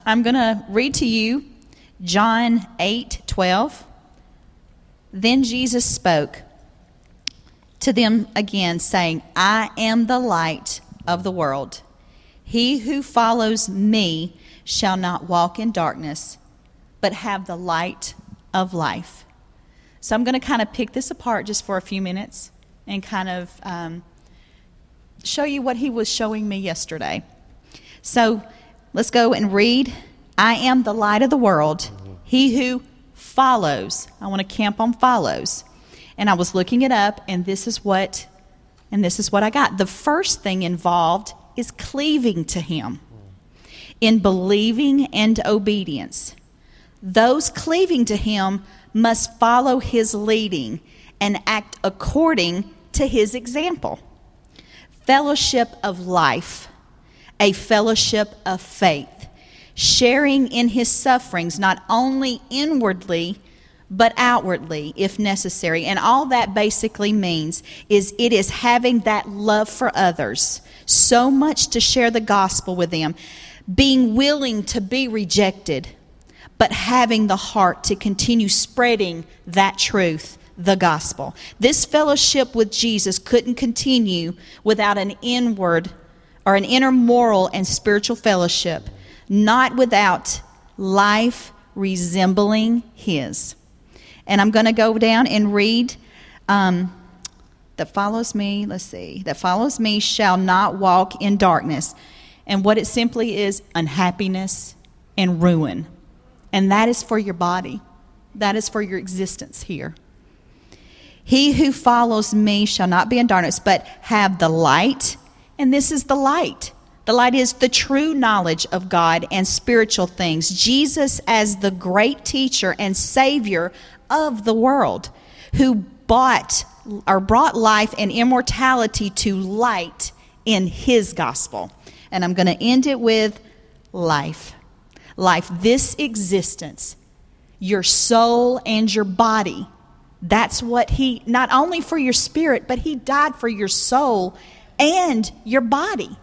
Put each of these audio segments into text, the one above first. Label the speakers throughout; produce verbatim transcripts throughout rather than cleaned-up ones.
Speaker 1: I'm going to read to you John eight twelve. Then Jesus spoke to them again, saying, I am the light of the world. He who follows me shall not walk in darkness, but have the light of life. So I'm going to kind of pick this apart just for a few minutes and kind of um, show you what he was showing me yesterday. So let's go and read. I am the light of the world. He who follows. I want to camp on follows. And I was looking it up, and this is what, and this is what I got. The first thing involved is cleaving to him in believing and obedience. Those cleaving to him must follow his leading and act according to his example. Fellowship of life, a fellowship of faith, sharing in his sufferings, not only inwardly, but outwardly, if necessary. And all that basically means is it is having that love for others, so much to share the gospel with them, being willing to be rejected, but having the heart to continue spreading that truth, the gospel. This fellowship with Jesus couldn't continue without an inward or an inner moral and spiritual fellowship, not without life resembling his. And I'm going to go down and read, um, that follows me, let's see, that follows me shall not walk in darkness. And what it simply is, unhappiness and ruin. And that is for your body. That is for your existence here. He who follows me shall not be in darkness, but have the light. And this is the light. The light is the true knowledge of God and spiritual things. Jesus as the great teacher and Savior of the world, who bought or brought life and immortality to light in his gospel. And I'm going to end it with life. Life, this existence, your soul and your body. That's what he, not only for your spirit, but he died for your soul and your body.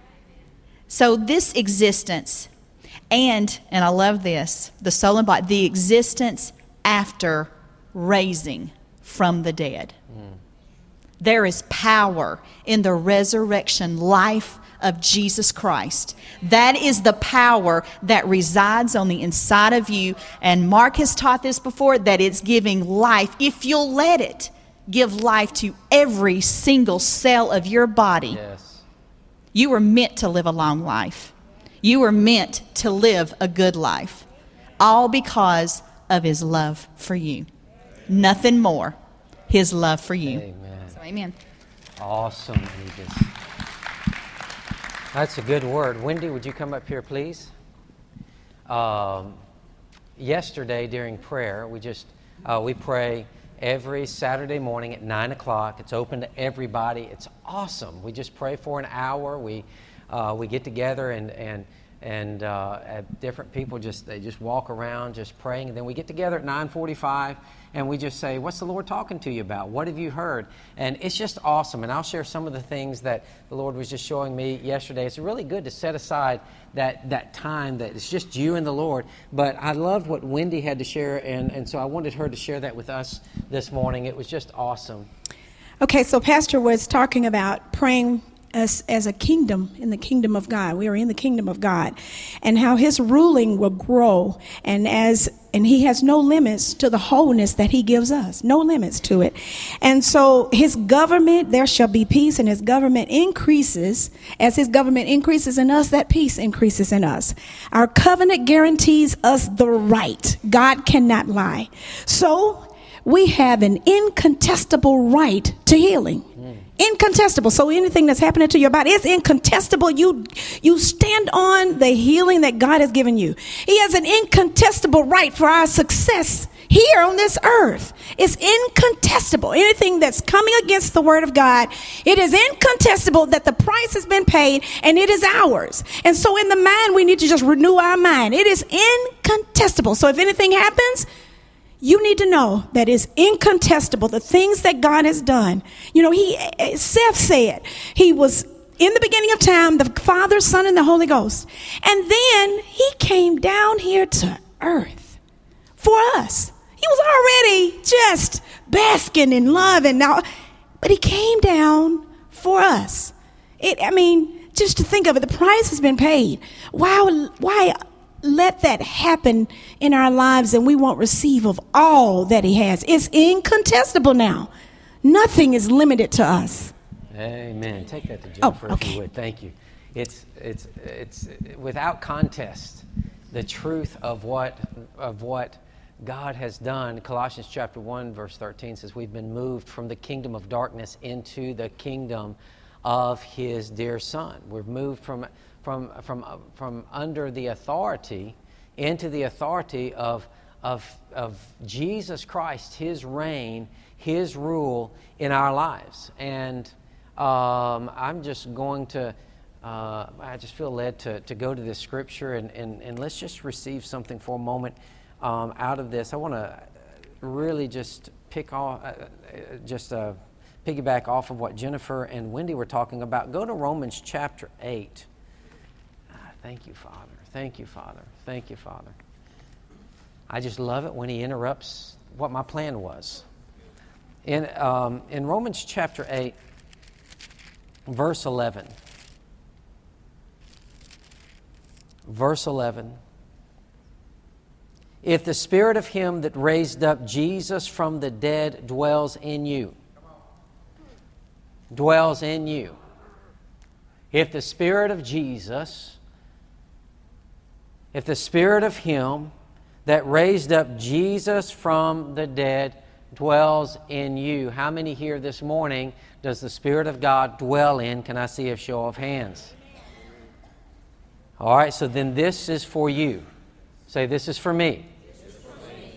Speaker 1: So this existence, and, and I love this, the soul and body, the existence after raising from the dead. Mm. There is power in the resurrection life of Jesus Christ. That is the power that resides on the inside of you. And Mark has taught this before, that it's giving life, if you'll let it, give life to every single cell of your body.
Speaker 2: Yes.
Speaker 1: You were meant to live a long life. You were meant to live a good life. All because of his love for you. Nothing more. His love for you.
Speaker 2: Amen.
Speaker 1: So, amen.
Speaker 2: Awesome, Aegis. That's a good word. Wendy, would you come up here, please? Um, yesterday during prayer, we just uh, we pray every Saturday morning at nine o'clock. It's open to everybody. It's awesome. We just pray for an hour. We uh, we get together and and and uh, different people just they just walk around just praying. And then we get together at nine forty-five and we just say, "What's the Lord talking to you about? What have you heard?" And it's just awesome. And I'll share some of the things that the Lord was just showing me yesterday. It's really good to set aside that that time that it's just you and the Lord. But I loved what Wendy had to share, and, and so I wanted her to share that with us this morning. It was just awesome.
Speaker 3: Okay, so Pastor was talking about praying as, as a kingdom, in the kingdom of God. We are in the kingdom of God, and how his ruling will grow, and as and he has no limits to the wholeness that he gives us, no limits to it. And so his government, there shall be peace, and his government increases. As his government increases in us, that peace increases in us. Our covenant guarantees us the right. God cannot lie. So we have an incontestable right to healing. Mm. Incontestable. So anything that's happening to your body is incontestable. You you stand on the healing that God has given you. He has an incontestable right for our success here on this earth. It's incontestable. Anything that's coming against the word of God, it is incontestable that the price has been paid and it is ours. And so in the mind, we need to just renew our mind. It is incontestable. So if anything happens, you need to know that it's incontestable. The things that God has done. You know, he Seth said he was in the beginning of time, the Father, Son, and the Holy Ghost. And then he came down here to earth for us. He was already just basking in love and now, but he came down for us. It, I mean, just to think of it, the price has been paid. Why, why let that happen in our lives and we won't receive of all that he has? It's incontestable now. Nothing is limited to us.
Speaker 2: Amen. Take that to Jennifer,
Speaker 3: oh, okay.
Speaker 2: if you would. Thank you. It's it's it's without contest the truth of what of what God has done. Colossians chapter one verse thirteen says we've been moved from the kingdom of darkness into the kingdom of his dear Son. We've moved from from from from under the authority into the authority of of of Jesus Christ, his reign, his rule in our lives. And um, I'm just going to uh, I just feel led to to go to this scripture and and, and let's just receive something for a moment um, out of this. I want to really just pick off uh, just uh, piggyback off of what Jennifer and Wendy were talking about. Go to Romans chapter eight. Ah, thank you, Father. Thank you, Father. Thank you, Father. I just love it when he interrupts what my plan was. In um, in Romans chapter eight, verse eleven. Verse eleven. If the Spirit of him that raised up Jesus from the dead dwells in you, dwells in you. If the Spirit of Jesus, if the Spirit of him that raised up Jesus from the dead dwells in you. How many here this morning does the Spirit of God dwell in? Can I see a show of hands? All right, so then this is for you. Say, this is for me. This is for me.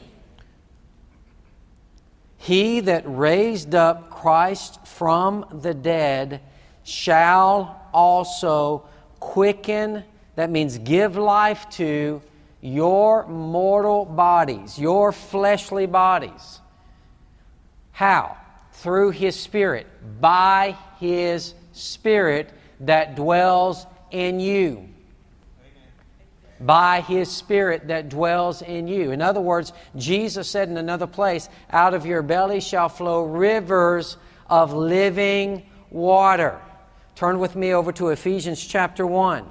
Speaker 2: He that raised up Christ from the dead shall also quicken, that means give life to, your mortal bodies, your fleshly bodies. How? Through His Spirit, by His Spirit that dwells in you. Amen. By His Spirit that dwells in you. In other words, Jesus said in another place, out of your belly shall flow rivers of living water. Turn with me over to Ephesians chapter one.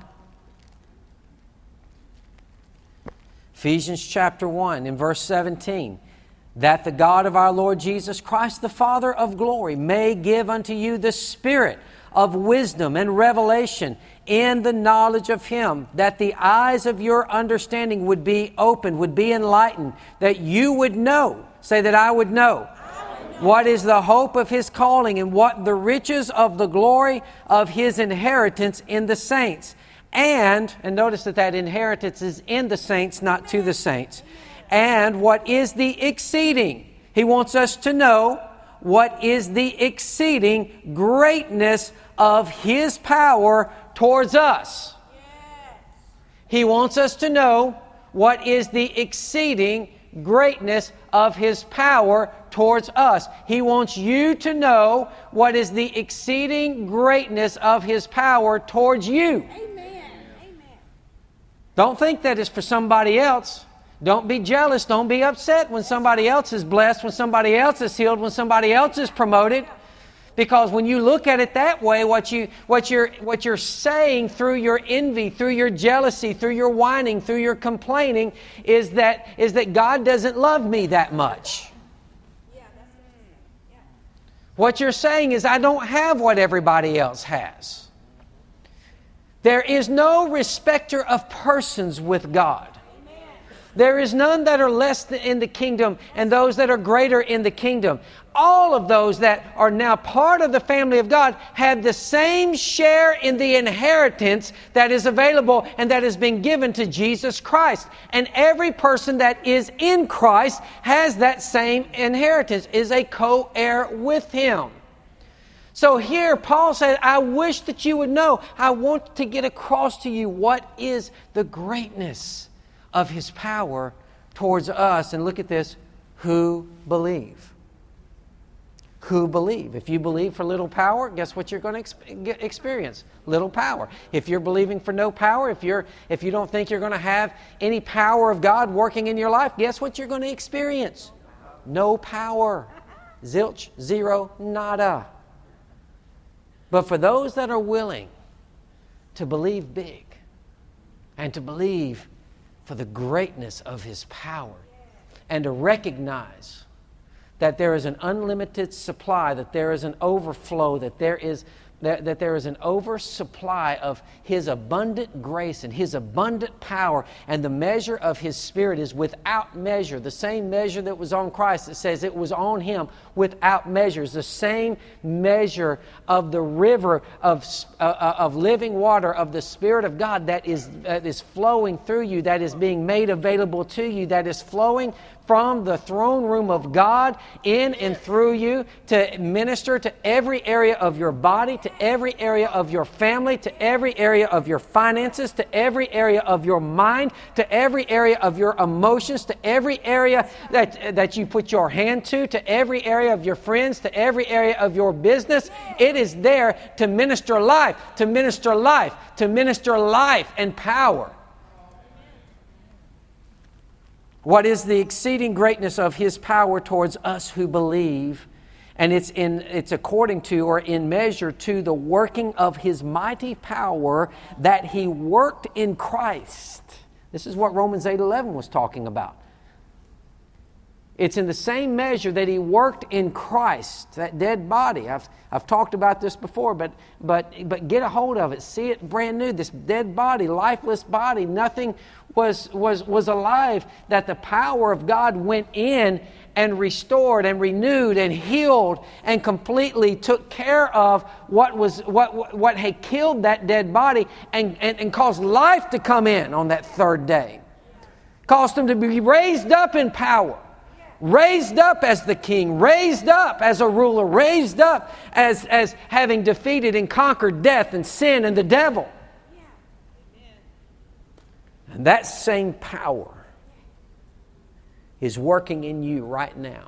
Speaker 2: Ephesians chapter one in verse seventeen. That the God of our Lord Jesus Christ, the Father of glory, may give unto you the spirit of wisdom and revelation in the knowledge of Him, that the eyes of your understanding would be opened, would be enlightened, that you would know, say that I would know, what is the hope of His calling and what the riches of the glory of His inheritance in the saints. And, and notice that that inheritance is in the saints, not to the saints. And what is the exceeding? He wants us to know what is the exceeding greatness of His power towards us. Yes. He wants us to know what is the exceeding greatness of His power towards us. He wants you to know what is the exceeding greatness of His power towards you. Amen. Amen. Don't think that is for somebody else. Don't be jealous. Don't be upset when somebody else is blessed, when somebody else is healed, when somebody else is promoted. Because when you look at it that way, what, you, what, you're, what you're saying through your envy, through your jealousy, through your whining, through your complaining, is that, is that God doesn't love me that much. What you're saying is, I don't have what everybody else has. There is no respecter of persons with God. There is none that are less in the kingdom and those that are greater in the kingdom. All of those that are now part of the family of God have the same share in the inheritance that is available and that has been given to Jesus Christ. And every person that is in Christ has that same inheritance, is a co-heir with Him. So here Paul said, I wish that you would know, I want to get across to you what is the greatness of His power towards us. And look at this, who believe. who believe. If you believe for little power, guess what you're going to exp- experience? Little power. If you're believing for no power, if you're if you don't think you're going to have any power of God working in your life, guess what you're going to experience? No power. Zilch, zero, nada. But for those that are willing to believe big and to believe for the greatness of His power and to recognize that there is an unlimited supply, that there is an overflow, that there is that, that there is an oversupply of His abundant grace and His abundant power, and the measure of His Spirit is without measure. The same measure that was on Christ, it says it was on Him without measures. The same measure of the river of, uh, of living water of the Spirit of God that is, uh, is flowing through you, that is being made available to you, that is flowing from the throne room of God in and through you to minister to every area of your body, to every area of your family, to every area of your finances, to every area of your mind, to every area of your emotions, to every area that, that you put your hand to, to every area of your friends, to every area of your business. It is there to minister life, to minister life, to minister life and power. What is the exceeding greatness of His power towards us who believe? And it's in it's according to or in measure to the working of His mighty power that He worked in Christ. This is what Romans eight eleven was talking about. It's in the same measure that He worked in Christ, that dead body. I've I've talked about this before, but but but get a hold of it. See it brand new. This dead body, lifeless body, nothing was was was alive. That the power of God went in and restored and renewed and healed and completely took care of what was what what had killed that dead body and, and, and caused life to come in on that third day. Caused Him to be raised up in power. Raised up as the King, raised up as a ruler, raised up as, as having defeated and conquered death and sin and the devil. And that same power is working in you right now.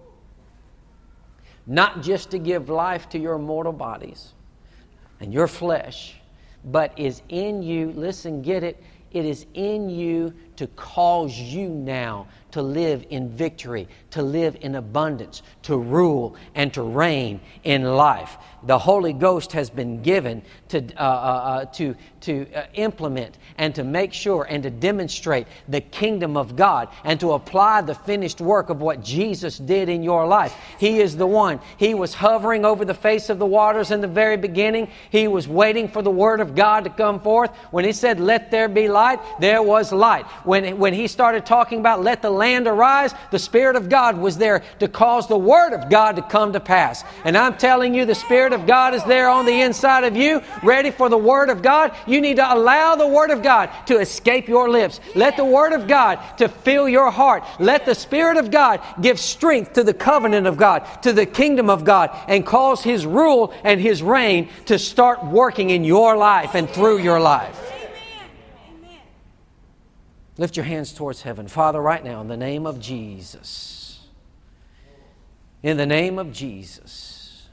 Speaker 2: Not just to give life to your mortal bodies and your flesh, but is in you, listen, get it, it is in you to cause you now to live in victory, to live in abundance, to rule and to reign in life. The Holy Ghost has been given to uh, uh, to to uh, implement and to make sure and to demonstrate the kingdom of God and to apply the finished work of what Jesus did in your life. He is the one. He was hovering over the face of the waters in the very beginning. He was waiting for the Word of God to come forth. When He said, "Let there be light," there was light. When, when He started talking about, "Let the land arise," the Spirit of God was there to cause the Word of God to come to pass. And I'm telling you, the Spirit of God is there on the inside of you, ready for the Word of God. You need to allow the Word of God to escape your lips. Let the Word of God to fill your heart. Let the Spirit of God give strength to the covenant of God, to the kingdom of God, and cause His rule and His reign to start working in your life and through your life. Lift your hands towards heaven. Father, right now, in the name of Jesus, in the name of Jesus,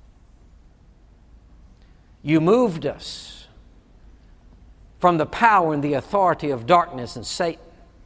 Speaker 2: You moved us from the power and the authority of darkness and Satan.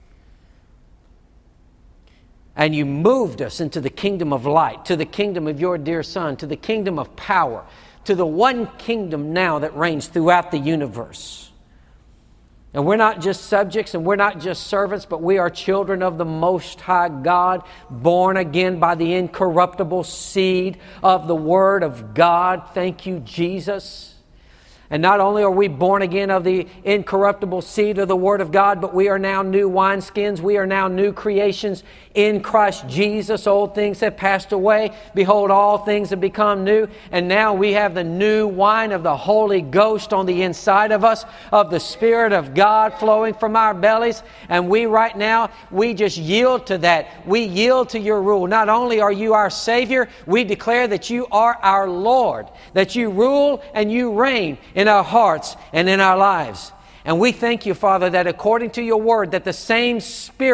Speaker 2: And You moved us into the kingdom of light, to the kingdom of Your dear Son, to the kingdom of power, to the one kingdom now that reigns throughout the universe. And we're not just subjects and we're not just servants, but we are children of the Most High God, born again by the incorruptible seed of the Word of God. Thank You, Jesus. And not only are we born again of the incorruptible seed of the Word of God, but we are now new wineskins. We are now new creations in Christ Jesus. Old things have passed away. Behold, all things have become new. And now we have the new wine of the Holy Ghost on the inside of us, of the Spirit of God flowing from our bellies. And we right now, we just yield to that. We yield to Your rule. Not only are You our Savior, we declare that You are our Lord, that You rule and You reign in our hearts and in our lives. And we thank You, Father, that according to Your Word, that the same Spirit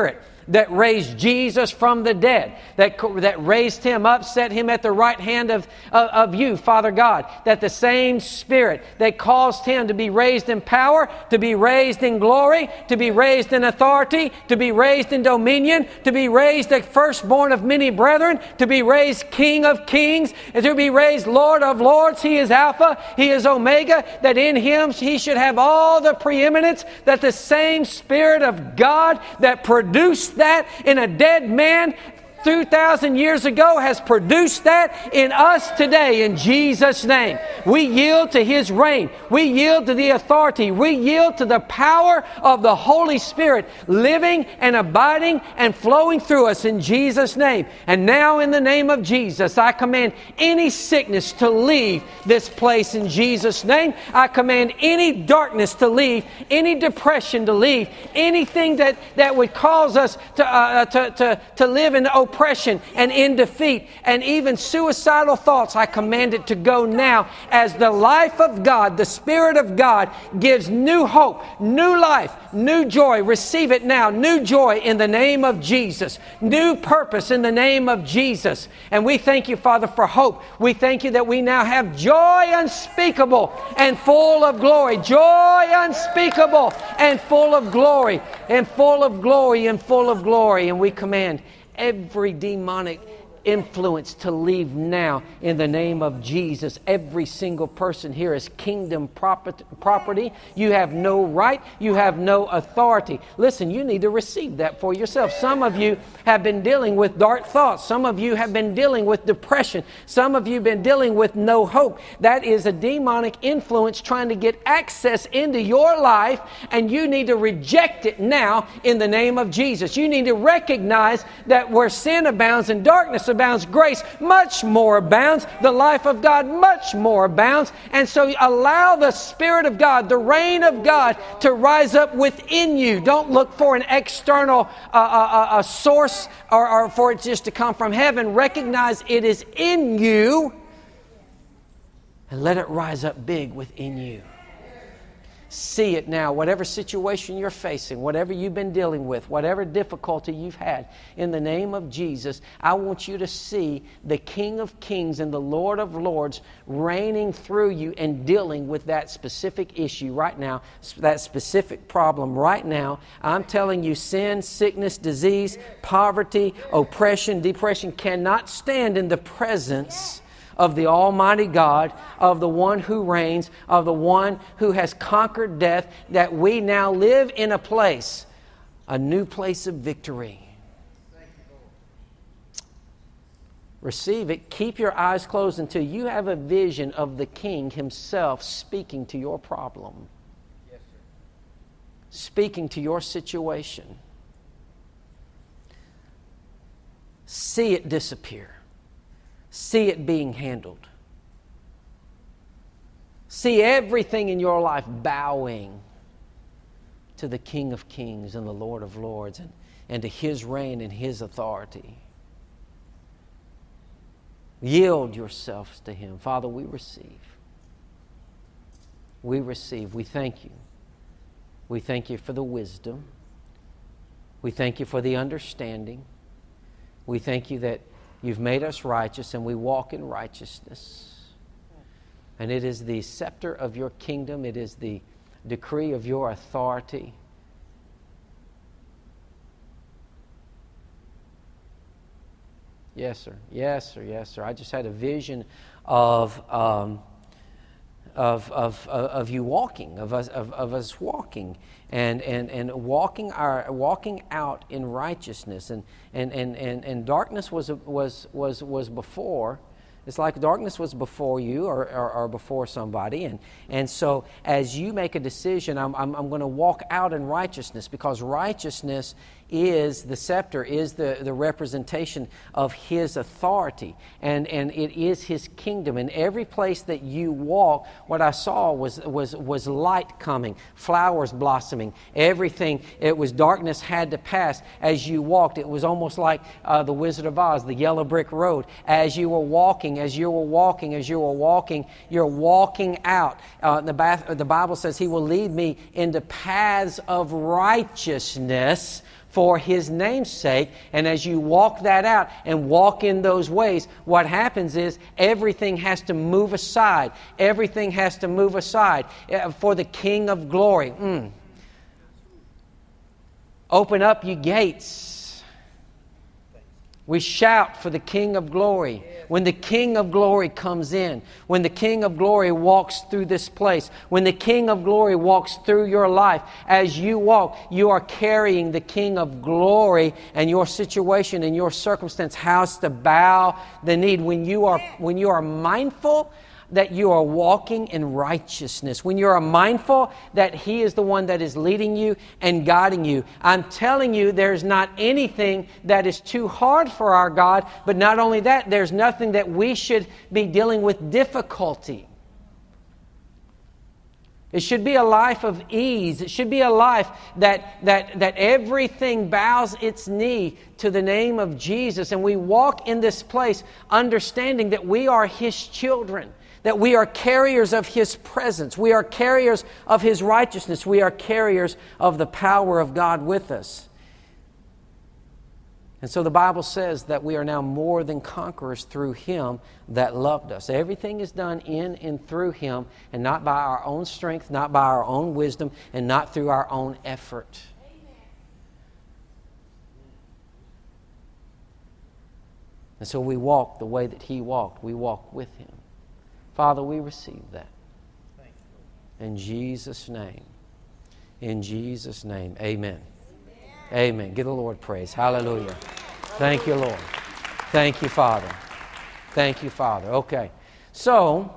Speaker 2: that raised Jesus from the dead, that, that raised Him up, set Him at the right hand of, of, of you, Father God, that the same Spirit that caused Him to be raised in power, to be raised in glory, to be raised in authority, to be raised in dominion, to be raised the firstborn of many brethren, to be raised King of kings, and to be raised Lord of lords. He is Alpha, He is Omega, that in Him He should have all the preeminence, that the same Spirit of God that produced that in a dead man two thousand years ago has produced that in us today in Jesus' name. We yield to His reign. We yield to the authority. We yield to the power of the Holy Spirit living and abiding and flowing through us in Jesus' name. And now in the name of Jesus, I command any sickness to leave this place in Jesus' name. I command any darkness to leave, any depression to leave, anything that, that would cause us to, uh, to, to, to live in oppression and in defeat and even suicidal thoughts. I command it to go now as the life of God, the Spirit of God gives new hope, new life, new joy. Receive it now. New joy in the name of Jesus. New purpose in the name of Jesus. And we thank you, Father, for hope. We thank you that we now have joy unspeakable and full of glory. Joy unspeakable and full of glory and full of glory and full of glory. And we command every demonic influence to leave now in the name of Jesus. Every single person here is kingdom property. You have no right. You have no authority. Listen, you need to receive that for yourself. Some of you have been dealing with dark thoughts. Some of you have been dealing with depression. Some of you have been dealing with no hope. That is a demonic influence trying to get access into your life, and you need to reject it now in the name of Jesus. You need to recognize that where sin abounds and darkness abounds, abounds, grace much more abounds, the life of God much more abounds. And so allow the Spirit of God, the reign of God, to rise up within you. Don't look for an external uh, uh, uh, source or, or for it just to come from heaven. Recognize it is in you and let it rise up big within you. See it now. Whatever situation you're facing, whatever you've been dealing with, whatever difficulty you've had, in the name of Jesus, I want you to see the King of Kings and the Lord of Lords reigning through you and dealing with that specific issue right now, that specific problem right now. I'm telling you, sin, sickness, disease, poverty, oppression, depression cannot stand in the presence of the Almighty God, of the one who reigns, of the one who has conquered death, that we now live in a place, a new place of victory. Receive it. Keep your eyes closed until you have a vision of the King Himself speaking to your problem. Yes, sir. Speaking to your situation. See it disappear. See it being handled. See everything in your life bowing to the King of Kings and the Lord of Lords and, and to His reign and His authority. Yield yourselves to Him. Father, we receive. We receive. We thank You. We thank You for the wisdom. We thank You for the understanding. We thank You that You've made us righteous, and we walk in righteousness. And it is the scepter of Your kingdom. It is the decree of Your authority. Yes, sir. Yes, sir. Yes, sir. I just had a vision of um, of, of of of you walking, of us of, of us walking, and and and walking our walking out in righteousness, and and and and, and darkness was was was was before. It's like darkness was before you or, or, or before somebody. And, and so as you make a decision, I'm, I'm, I'm going to walk out in righteousness, because righteousness is the scepter, is the, the representation of His authority. And, and it is His kingdom. And every place that you walk, what I saw was, was, was light coming, flowers blossoming, everything. It was darkness had to pass as you walked. It was almost like uh, the Wizard of Oz, the yellow brick road. As you were walking, walking, as you are walking, as you are walking, you're walking out. Uh, the, bath, the Bible says He will lead me into paths of righteousness for His name's sake. And as you walk that out and walk in those ways, what happens is everything has to move aside. Everything has to move aside for the King of glory. Mm. Open up ye gates. We shout for the King of glory. When the King of glory comes in, when the King of glory walks through this place, when the King of glory walks through your life, as you walk, you are carrying the King of glory, and your situation and your circumstance has to bow the knee. When you are, when you are mindful that you are walking in righteousness, when you are mindful that He is the one that is leading you and guiding you, I'm telling you, there's not anything that is too hard for our God, but not only that, there's nothing that we should be dealing with difficulty. It should be a life of ease. It should be a life that, that, that everything bows its knee to the name of Jesus, and we walk in this place understanding that we are His children, that we are carriers of His presence. We are carriers of His righteousness. We are carriers of the power of God with us. And so the Bible says that we are now more than conquerors through Him that loved us. Everything is done in and through Him, and not by our own strength, not by our own wisdom, and not through our own effort. And so we walk the way that He walked. We walk with Him. Father, we receive that. In Jesus' name. In Jesus' name. Amen. Amen. Amen. Give the Lord praise. Hallelujah. Thank you, Lord. Thank you, Father. Thank you, Father. Okay. So,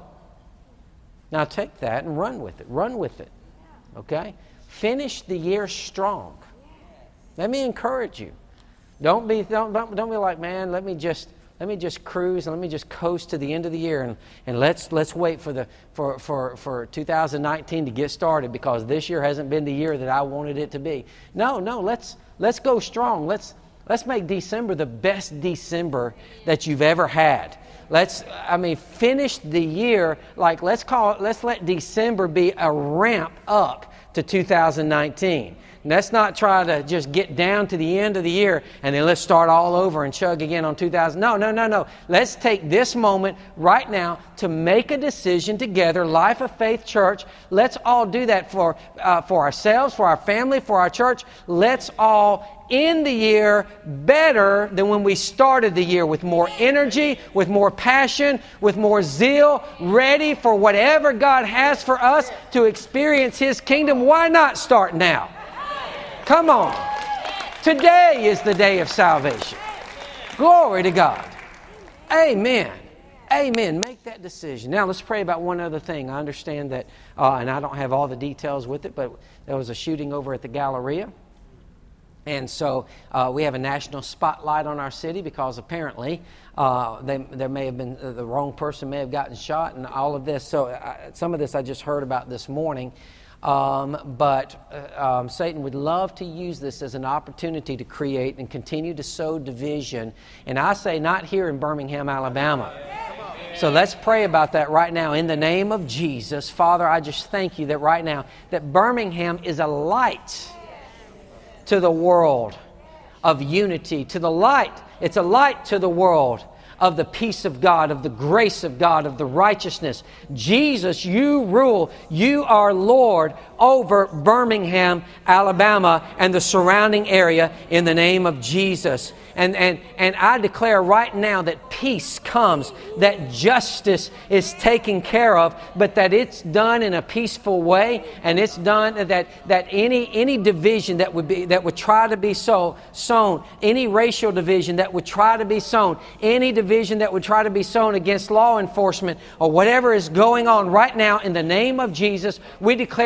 Speaker 2: now take that and run with it. Run with it. Okay? Finish the year strong. Let me encourage you. Don't be don't, don't, don't be like, man, let me just Let me just cruise and let me just coast to the end of the year, and, and let's let's wait for the for, for, for two thousand nineteen to get started, because this year hasn't been the year that I wanted it to be. No, no, let's let's go strong. Let's let's make December the best December that you've ever had. Let's I mean finish the year like let's call it let's let December be a ramp up to two thousand nineteen. Let's not try to just get down to the end of the year and then let's start all over and chug again on two thousand. No, no, no, no. Let's take this moment right now to make a decision together, Life of Faith Church. Let's all do that for uh, for ourselves, for our family, for our church. Let's all end the year better than when we started the year, with more energy, with more passion, with more zeal, ready for whatever God has for us to experience His kingdom. Why not start now? Come on. Today is the day of salvation. Glory to God. Amen. Amen. Make that decision. Now let's pray about one other thing. I understand that, uh, and I don't have all the details with it, but there was a shooting over at the Galleria. And so uh, we have a national spotlight on our city because apparently uh, they, there may have been, uh, the wrong person may have gotten shot and all of this. So uh, some of this I just heard about this morning. Um, but uh, um, Satan would love to use this as an opportunity to create and continue to sow division. And I say not here in Birmingham, Alabama. So let's pray about that right now in the name of Jesus. Father, I just thank you that right now that Birmingham is a light to the world of unity, to the light. It's a light to the world of the peace of God, of the grace of God, of the righteousness. Jesus, you rule. You are Lord over Birmingham, Alabama, and the surrounding area in the name of Jesus. And, and, and I declare right now that peace comes, that justice is taken care of, but that it's done in a peaceful way, and it's done that that any any division that would be that would try to be so sown, any racial division that would try to be sown, any division that would try to be sown against law enforcement or whatever is going on right now, in the name of Jesus, we declare that it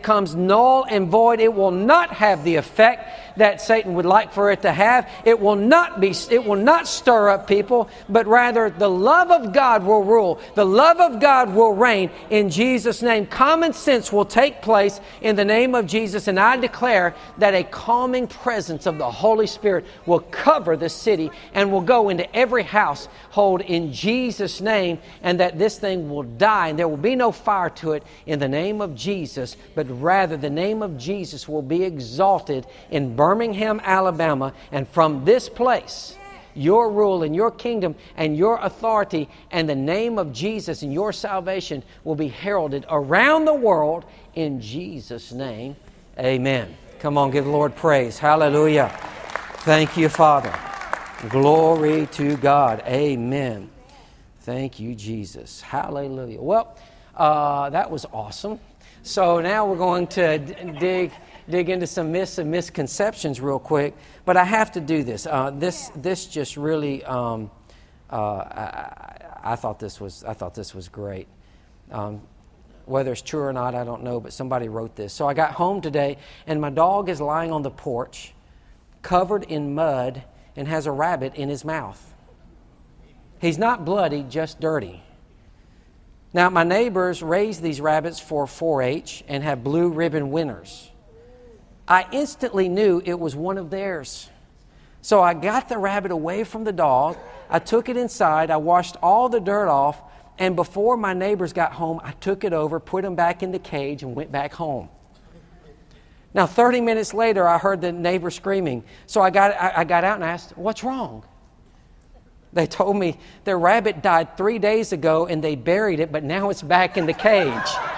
Speaker 2: becomes null and void. It will not have the effect that Satan would like for it to have. It will not be, it will not stir up people, but rather the love of God will rule. The love of God will reign in Jesus' name. Common sense will take place in the name of Jesus, and I declare that a calming presence of the Holy Spirit will cover the city and will go into every household in Jesus' name, and that this thing will die and there will be no fire to it in the name of Jesus, but rather the name of Jesus will be exalted in Birmingham, Alabama, and from this place, your rule and your kingdom and your authority and the name of Jesus and your salvation will be heralded around the world in Jesus' name. Amen. Come on, give the Lord praise. Hallelujah. Thank you, Father. Glory to God. Amen. Thank you, Jesus. Hallelujah. Well, uh, that was awesome. So now we're going to d- dig dig into some myths and misconceptions real quick. But I have to do this. Uh, this this just really um, uh, I, I thought this was I thought this was great. Um, whether it's true or not, I don't know. But somebody wrote this. So I got home today, and my dog is lying on the porch, covered in mud, and has a rabbit in his mouth. He's not bloody, just dirty. Now, my neighbors raise these rabbits for four H and have blue ribbon winners. I instantly knew it was one of theirs. So I got the rabbit away from the dog. I took it inside. I washed all the dirt off. And before my neighbors got home, I took it over, put him back in the cage, and went back home. Now, thirty minutes later, I heard the neighbor screaming. So I got, I, I got out and asked, "What's wrong?" They told me their rabbit died three days ago and they buried it, but now it's back in the cage.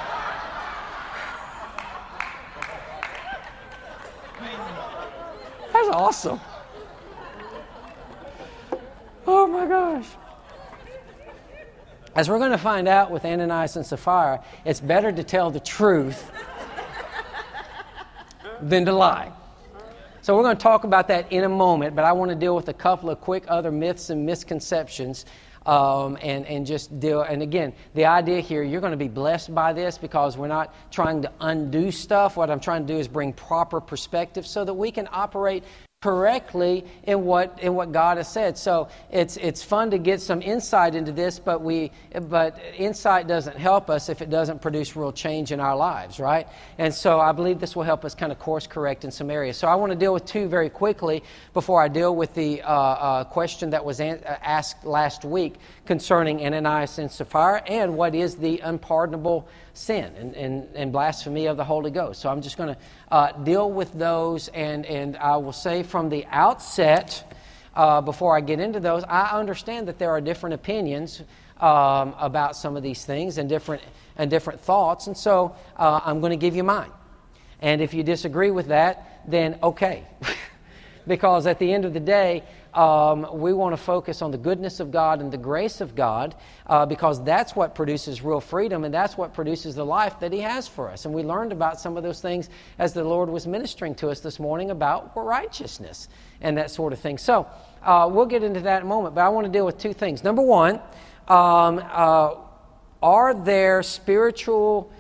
Speaker 2: That's awesome. Oh my gosh. As we're going to find out with Ananias and Sapphira, it's better to tell the truth than to lie. So we're going to talk about that in a moment, but I want to deal with a couple of quick other myths and misconceptions um, and, and just deal. And again, the idea here, you're going to be blessed by this because we're not trying to undo stuff. What I'm trying to do is bring proper perspective so that we can operate correctly in what in what God has said. So it's it's fun to get some insight into this, but we but insight doesn't help us if it doesn't produce real change in our lives, right? And so I believe this will help us kind of course correct in some areas. So I want to deal with two very quickly before I deal with the uh, uh, question that was an- asked last week concerning Ananias and Sapphira and what is the unpardonable sin and, and, and blasphemy of the Holy Ghost. So I'm just going to uh, deal with those, and, and I will say from the outset, uh, before I get into those, I understand that there are different opinions um, about some of these things and different and different thoughts, and so uh, I'm going to give you mine. And if you disagree with that, then okay. Because at the end of the day, um, we want to focus on the goodness of God and the grace of God uh, because that's what produces real freedom and that's what produces the life that He has for us. And we learned about some of those things as the Lord was ministering to us this morning about righteousness and that sort of thing. So uh, we'll get into that in a moment, but I want to deal with two things. Number one, um, uh, are there spiritual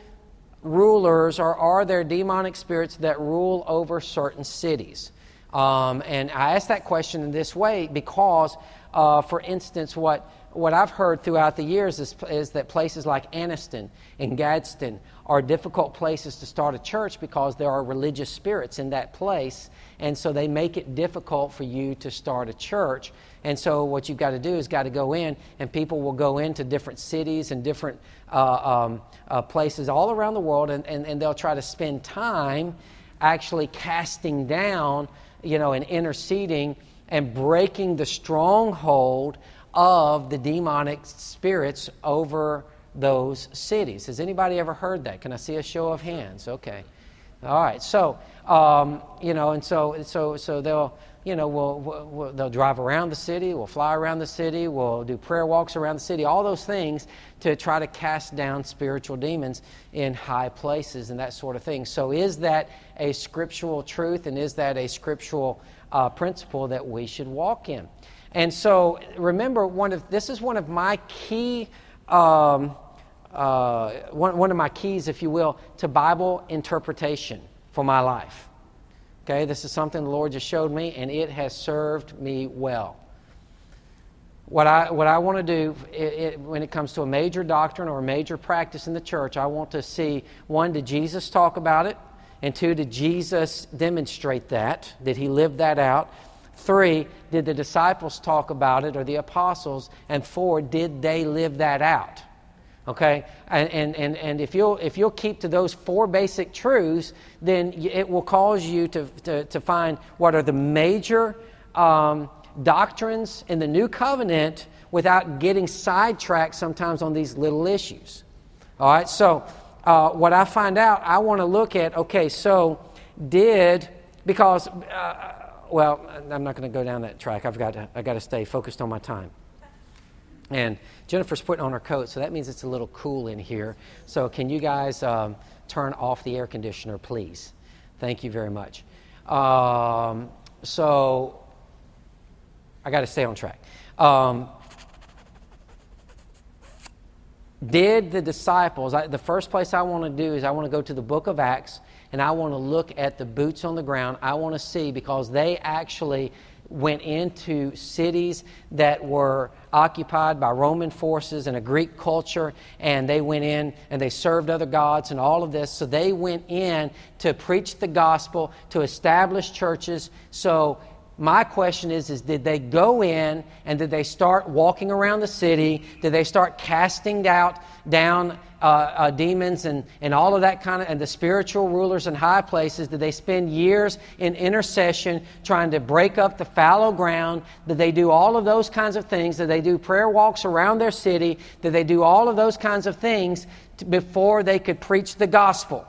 Speaker 2: rulers or are there demonic spirits that rule over certain cities? Um, and I ask that question in this way because, uh, for instance, what what I've heard throughout the years is, is that places like Anniston and Gadsden are difficult places to start a church because there are religious spirits in that place, and so they make it difficult for you to start a church. And so what you've got to do is got to go in, and people will go into different cities and different uh, um, uh, places all around the world, and, and, and they'll try to spend time actually casting down, you know, and interceding and breaking the stronghold of the demonic spirits over those cities. Has anybody ever heard that? Can I see a show of hands? Okay. All right. So, um, you know, and so, so, so they'll, you know, we'll, we'll, they'll drive around the city, we'll fly around the city, we'll do prayer walks around the city, all those things to try to cast down spiritual demons in high places and that sort of thing. So is that a scriptural truth, and is that a scriptural uh, principle that we should walk in? And so remember, one of this is one of my key um, uh, one, one of my keys, if you will, to Bible interpretation for my life. Okay, this is something the Lord just showed me, and it has served me well. What I what I want to do it, it, when it comes to a major doctrine or a major practice in the church, I want to see, one, did Jesus talk about it? And two, did Jesus demonstrate that? Did He live that out? Three, did the disciples talk about it or the apostles? And four, did they live that out? Okay, and and and, and if you'll if you'll keep to those four basic truths, then it will cause you to to, to find what are the major um, doctrines in the new covenant without getting sidetracked sometimes on these little issues. All right, so uh, what I find out, I want to look at. Okay, so did because uh, well, I'm not going to go down that track. I've got to, I got to stay focused on my time. And Jennifer's putting on her coat, so that means it's a little cool in here. So can you guys um, turn off the air conditioner, please? Thank you very much. Um, so I got to stay on track. Um, did the disciples, I, the first place I want to do is I want to go to the book of Acts, and I want to look at the boots on the ground. I want to see, because they actually went into cities that were occupied by Roman forces and a Greek culture, and they went in and they served other gods and all of this. So they went in to preach the gospel, to establish churches. So my question is, is did they go in and did they start walking around the city? Did they start casting out down uh, uh, demons and, and all of that kind of, and the spiritual rulers in high places? Did they spend years in intercession trying to break up the fallow ground? Did they do all of those kinds of things? Did they do prayer walks around their city? Did they do all of those kinds of things to, before they could preach the gospel?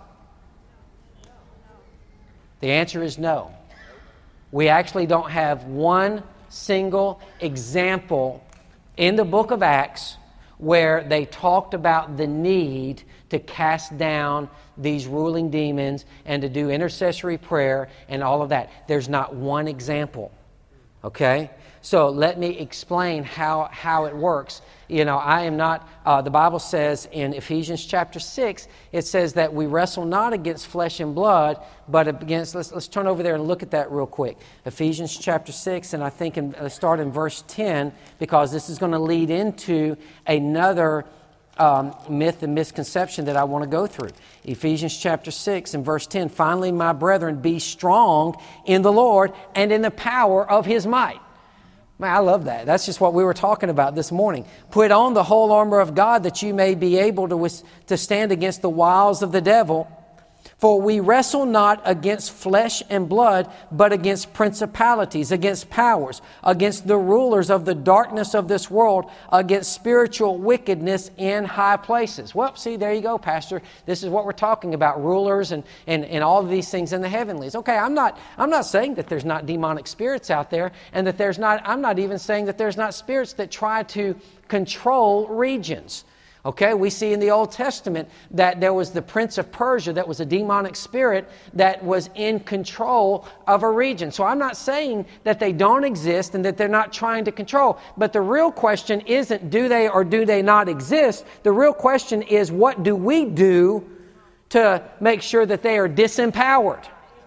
Speaker 2: The answer is no. We actually don't have one single example in the book of Acts where they talked about the need to cast down these ruling demons and to do intercessory prayer and all of that. There's not one example. Okay? So let me explain how, how it works. You know, I am not, uh, the Bible says in Ephesians chapter six, it says that we wrestle not against flesh and blood, but against, let's, let's turn over there and look at that real quick. Ephesians chapter six, and I think in, let's start in verse ten, because this is going to lead into another um, myth and misconception that I want to go through. Ephesians chapter six and verse ten, finally, my brethren, be strong in the Lord and in the power of His might. Man, I love that. That's just what we were talking about this morning. Put on the whole armor of God that you may be able to, to stand against the wiles of the devil. For we wrestle not against flesh and blood, but against principalities, against powers, against the rulers of the darkness of this world, against spiritual wickedness in high places. Well, see, there you go, Pastor. This is what we're talking about, rulers and, and, and all of these things in the heavenlies. Okay, I'm not I'm not saying that there's not demonic spirits out there, and that there's not, I'm not even saying that there's not spirits that try to control regions. Okay, we see in the Old Testament that there was the Prince of Persia that was a demonic spirit that was in control of a region. So I'm not saying that they don't exist and that they're not trying to control. But the real question isn't do they or do they not exist. The real question is what do we do to make sure that they are disempowered?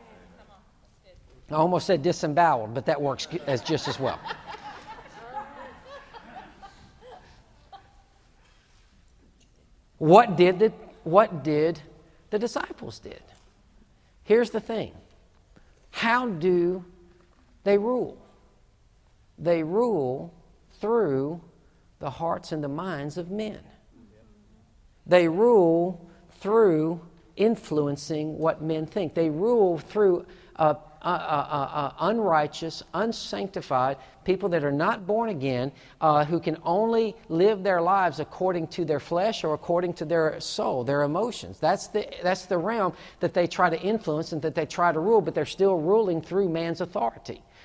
Speaker 2: I almost said disemboweled, but that works as just as well. What did the what did the disciples did? Here's the thing. How do they rule? They rule through the hearts and the minds of men. They rule through influencing what men think. They rule through uh, uh, uh, uh, unrighteous, unsanctified people that are not born again, uh, who can only live their lives according to their flesh or according to their soul, their emotions. That's the that's the realm that they try to influence and that they try to rule, but they're still ruling through man's authority.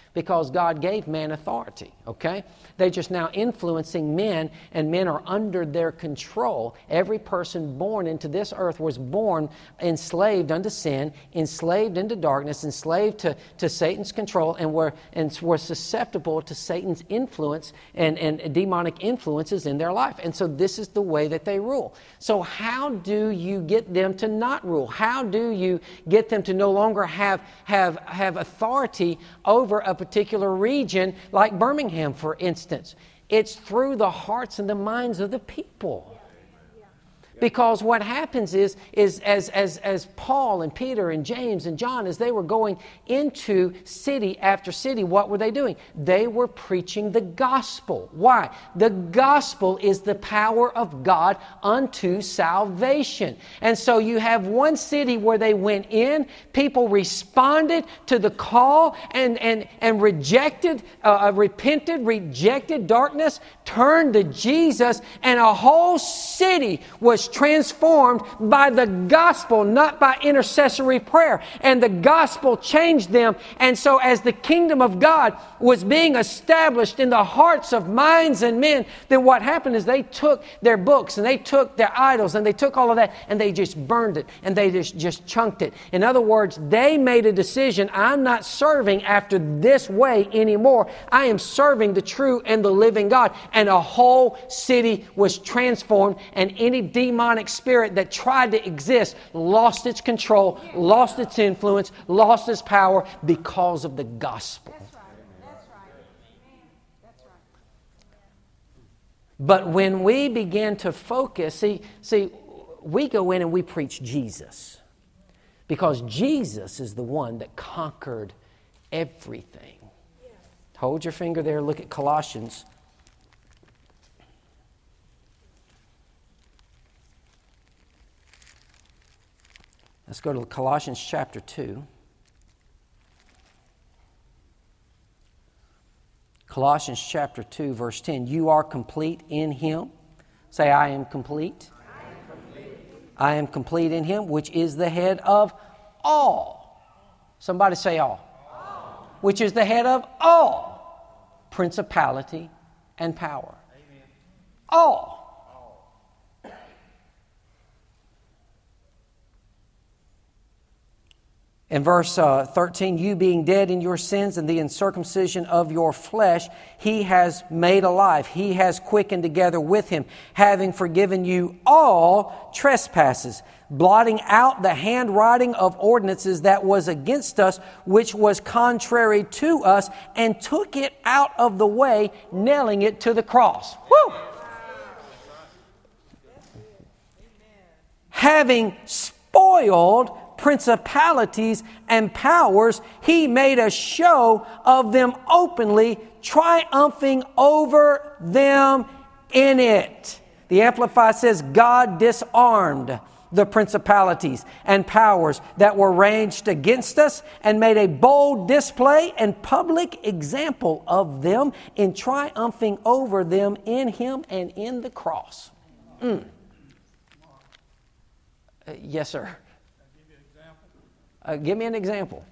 Speaker 2: because God gave man authority, okay? They're just now influencing men, and men are under their control. Every person born into this earth was born enslaved unto sin, enslaved into darkness, enslaved to, to Satan's control, and were, and were susceptible to Satan's influence and, and demonic influences in their life. And so this is the way that they rule. So how do you get them to not rule? How do you get them to no longer have, have, have authority over a particular region like Birmingham, for instance? It's through the hearts and the minds of the people. Because what happens is, is as, as, as Paul and Peter and James and John, as they were going into city after city, what were they doing? They were preaching the gospel. Why? The gospel is the power of God unto salvation. And so you have one city where they went in, people responded to the call and, and, and rejected, uh, repented, rejected darkness, turned to Jesus, and a whole city was transformed by the gospel, not by intercessory prayer. And the gospel changed them. And so as the kingdom of God was being established in the hearts of minds and men, then what happened is they took their books and they took their idols and they took all of that and they just burned it and they just, just chunked it. In other words, they made a decision: I'm not serving after this way anymore. I am serving the true and the living God. And a whole city was transformed, and any demonic spirit that tried to exist lost its control, lost its influence, lost its power because of the gospel.
Speaker 3: That's right. That's right. That's right.
Speaker 2: But when we begin to focus, see, see, we go in and we preach Jesus, because Jesus is the one that conquered everything. Hold your finger there, look at Colossians. Let's go to Colossians chapter two. Colossians chapter two, verse ten. You are complete in Him. Say, I am complete. I am complete. I am complete in Him, which is the head of all. Somebody say all. All. Which is the head of all principality and power. Amen. All. In verse uh, thirteen, you being dead in your sins and the uncircumcision of your flesh, He has made alive. He has quickened together with Him, having forgiven you all trespasses, blotting out the handwriting of ordinances that was against us, which was contrary to us, and took it out of the way, nailing it to the cross. Woo! Having spoiled principalities and powers, He made a show of them openly, triumphing over them in it. The Amplified says, God disarmed the principalities and powers that were ranged against us and made a bold display and public example of them in triumphing over them in Him and in the cross. Mm. Uh, yes, sir. Uh, give me an example.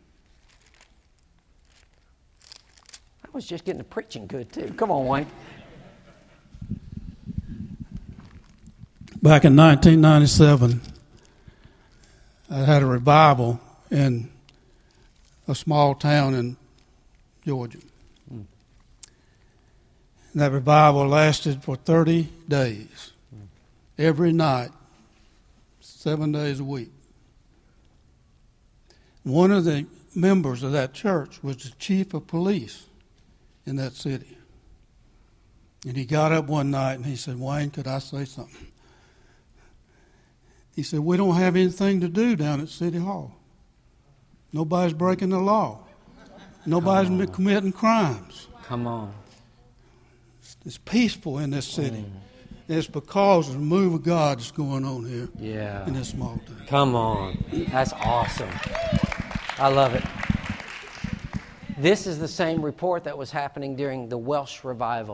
Speaker 2: I was just getting to preaching good too. Come on, Wayne.
Speaker 4: Back in nineteen ninety-seven, I had a revival in a small town in Georgia. Mm. And that revival lasted for thirty days, mm. every night, seven days a week. One of the members of that church was the chief of police in that city. And he got up one night and he said, Wayne, could I say something? He said, we don't have anything to do down at City Hall. Nobody's breaking the law. Nobody's committing crimes.
Speaker 2: Come on.
Speaker 4: It's peaceful in this city. Mm. It's because of the move of God that's going on here
Speaker 2: yeah.
Speaker 4: in this small town.
Speaker 2: Come on. That's awesome. I love it. This is the same report that was happening during the Welsh revival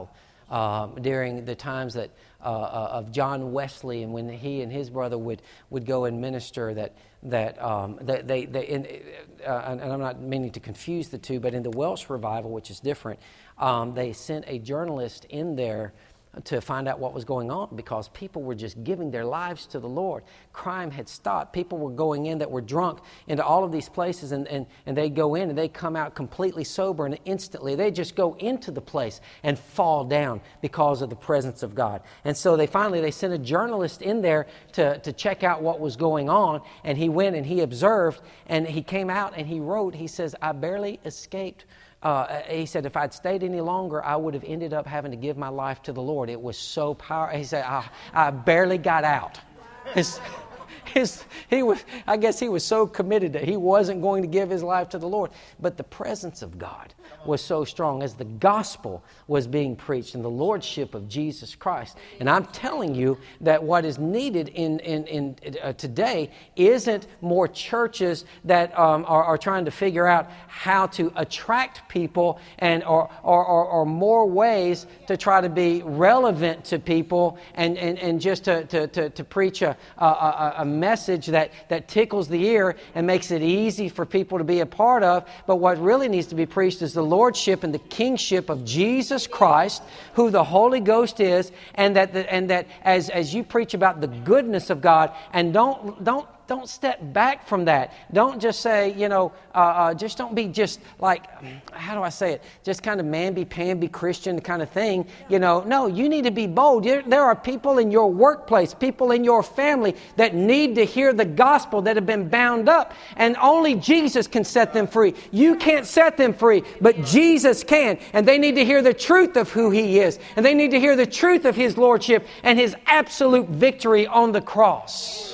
Speaker 2: um, during the times that uh, uh, of John Wesley, and when he and his brother would, would go and minister, that that, um, that they, they in, uh, and I'm not meaning to confuse the two, but in the Welsh revival, which is different, um, they sent a journalist in there to find out what was going on, because people were just giving their lives to the Lord. Crime had stopped. People were going in that were drunk into all of these places, and, and, and they go in and they come out completely sober, and instantly they just go into the place and fall down because of the presence of God. And so they finally, they sent a journalist in there to, to check out what was going on, and he went and he observed, and he came out and he wrote, he says, I barely escaped. Uh, he said, if I'd stayed any longer, I would have ended up having to give my life to the Lord. It was so powerful. He said, I, I barely got out. His, his, he was, I guess he was so committed that he wasn't going to give his life to the Lord. But the presence of God was so strong as the gospel was being preached and the lordship of Jesus Christ. And I'm telling you that what is needed in, in, in uh, today isn't more churches that um, are, are trying to figure out how to attract people, and or, or, or, or more ways to try to be relevant to people, and, and, and just to, to, to, to preach a, a, a message that, that tickles the ear and makes it easy for people to be a part of. But what really needs to be preached is the lordship and the kingship of Jesus Christ, who the Holy Ghost is, and that the, and that as as you preach about the goodness of God, and don't don't don't step back from that. Don't just say, you know, uh, uh, just don't be just like, how do I say it? Just kind of mamby-pamby Christian kind of thing. You know, no, you need to be bold. There, there are people in your workplace, people in your family that need to hear the gospel, that have been bound up, and only Jesus can set them free. You can't set them free, but Jesus can. And they need to hear the truth of who He is. And they need to hear the truth of His lordship and His absolute victory on the cross.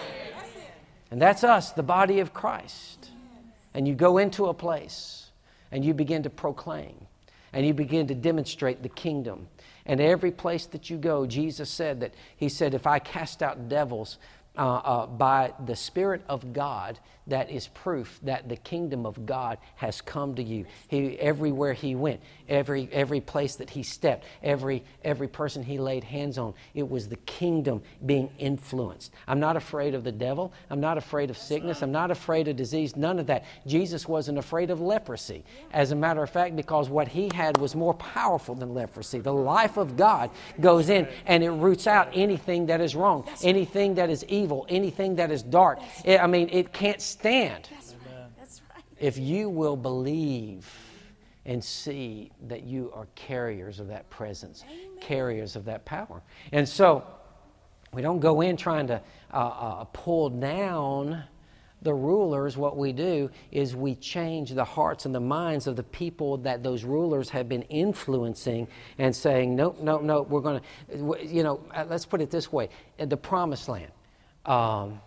Speaker 2: And that's us, the body of Christ. And you go into a place and you begin to proclaim and you begin to demonstrate the kingdom. And every place that you go, Jesus said that, He said, if I cast out devils uh, uh, by the Spirit of God, that is proof that the kingdom of God has come to you. He, everywhere He went, every every place that He stepped, every every person He laid hands on, it was the kingdom being influenced. I'm not afraid of the devil. I'm not afraid of sickness. I'm not afraid of disease. None of that. Jesus wasn't afraid of leprosy. As a matter of fact, because what He had was more powerful than leprosy. The life of God goes in and it roots out anything that is wrong, anything that is evil, anything that is dark. It, I mean, it can't stand.
Speaker 3: That's right. That's right.
Speaker 2: If you will believe and see that you are carriers of that presence, Amen. Carriers of that power. And so we don't go in trying to uh, uh, pull down the rulers. What we do is we change the hearts and the minds of the people that those rulers have been influencing, and saying, no, no, no, we're going to, you know, let's put it this way. In the promised land, um,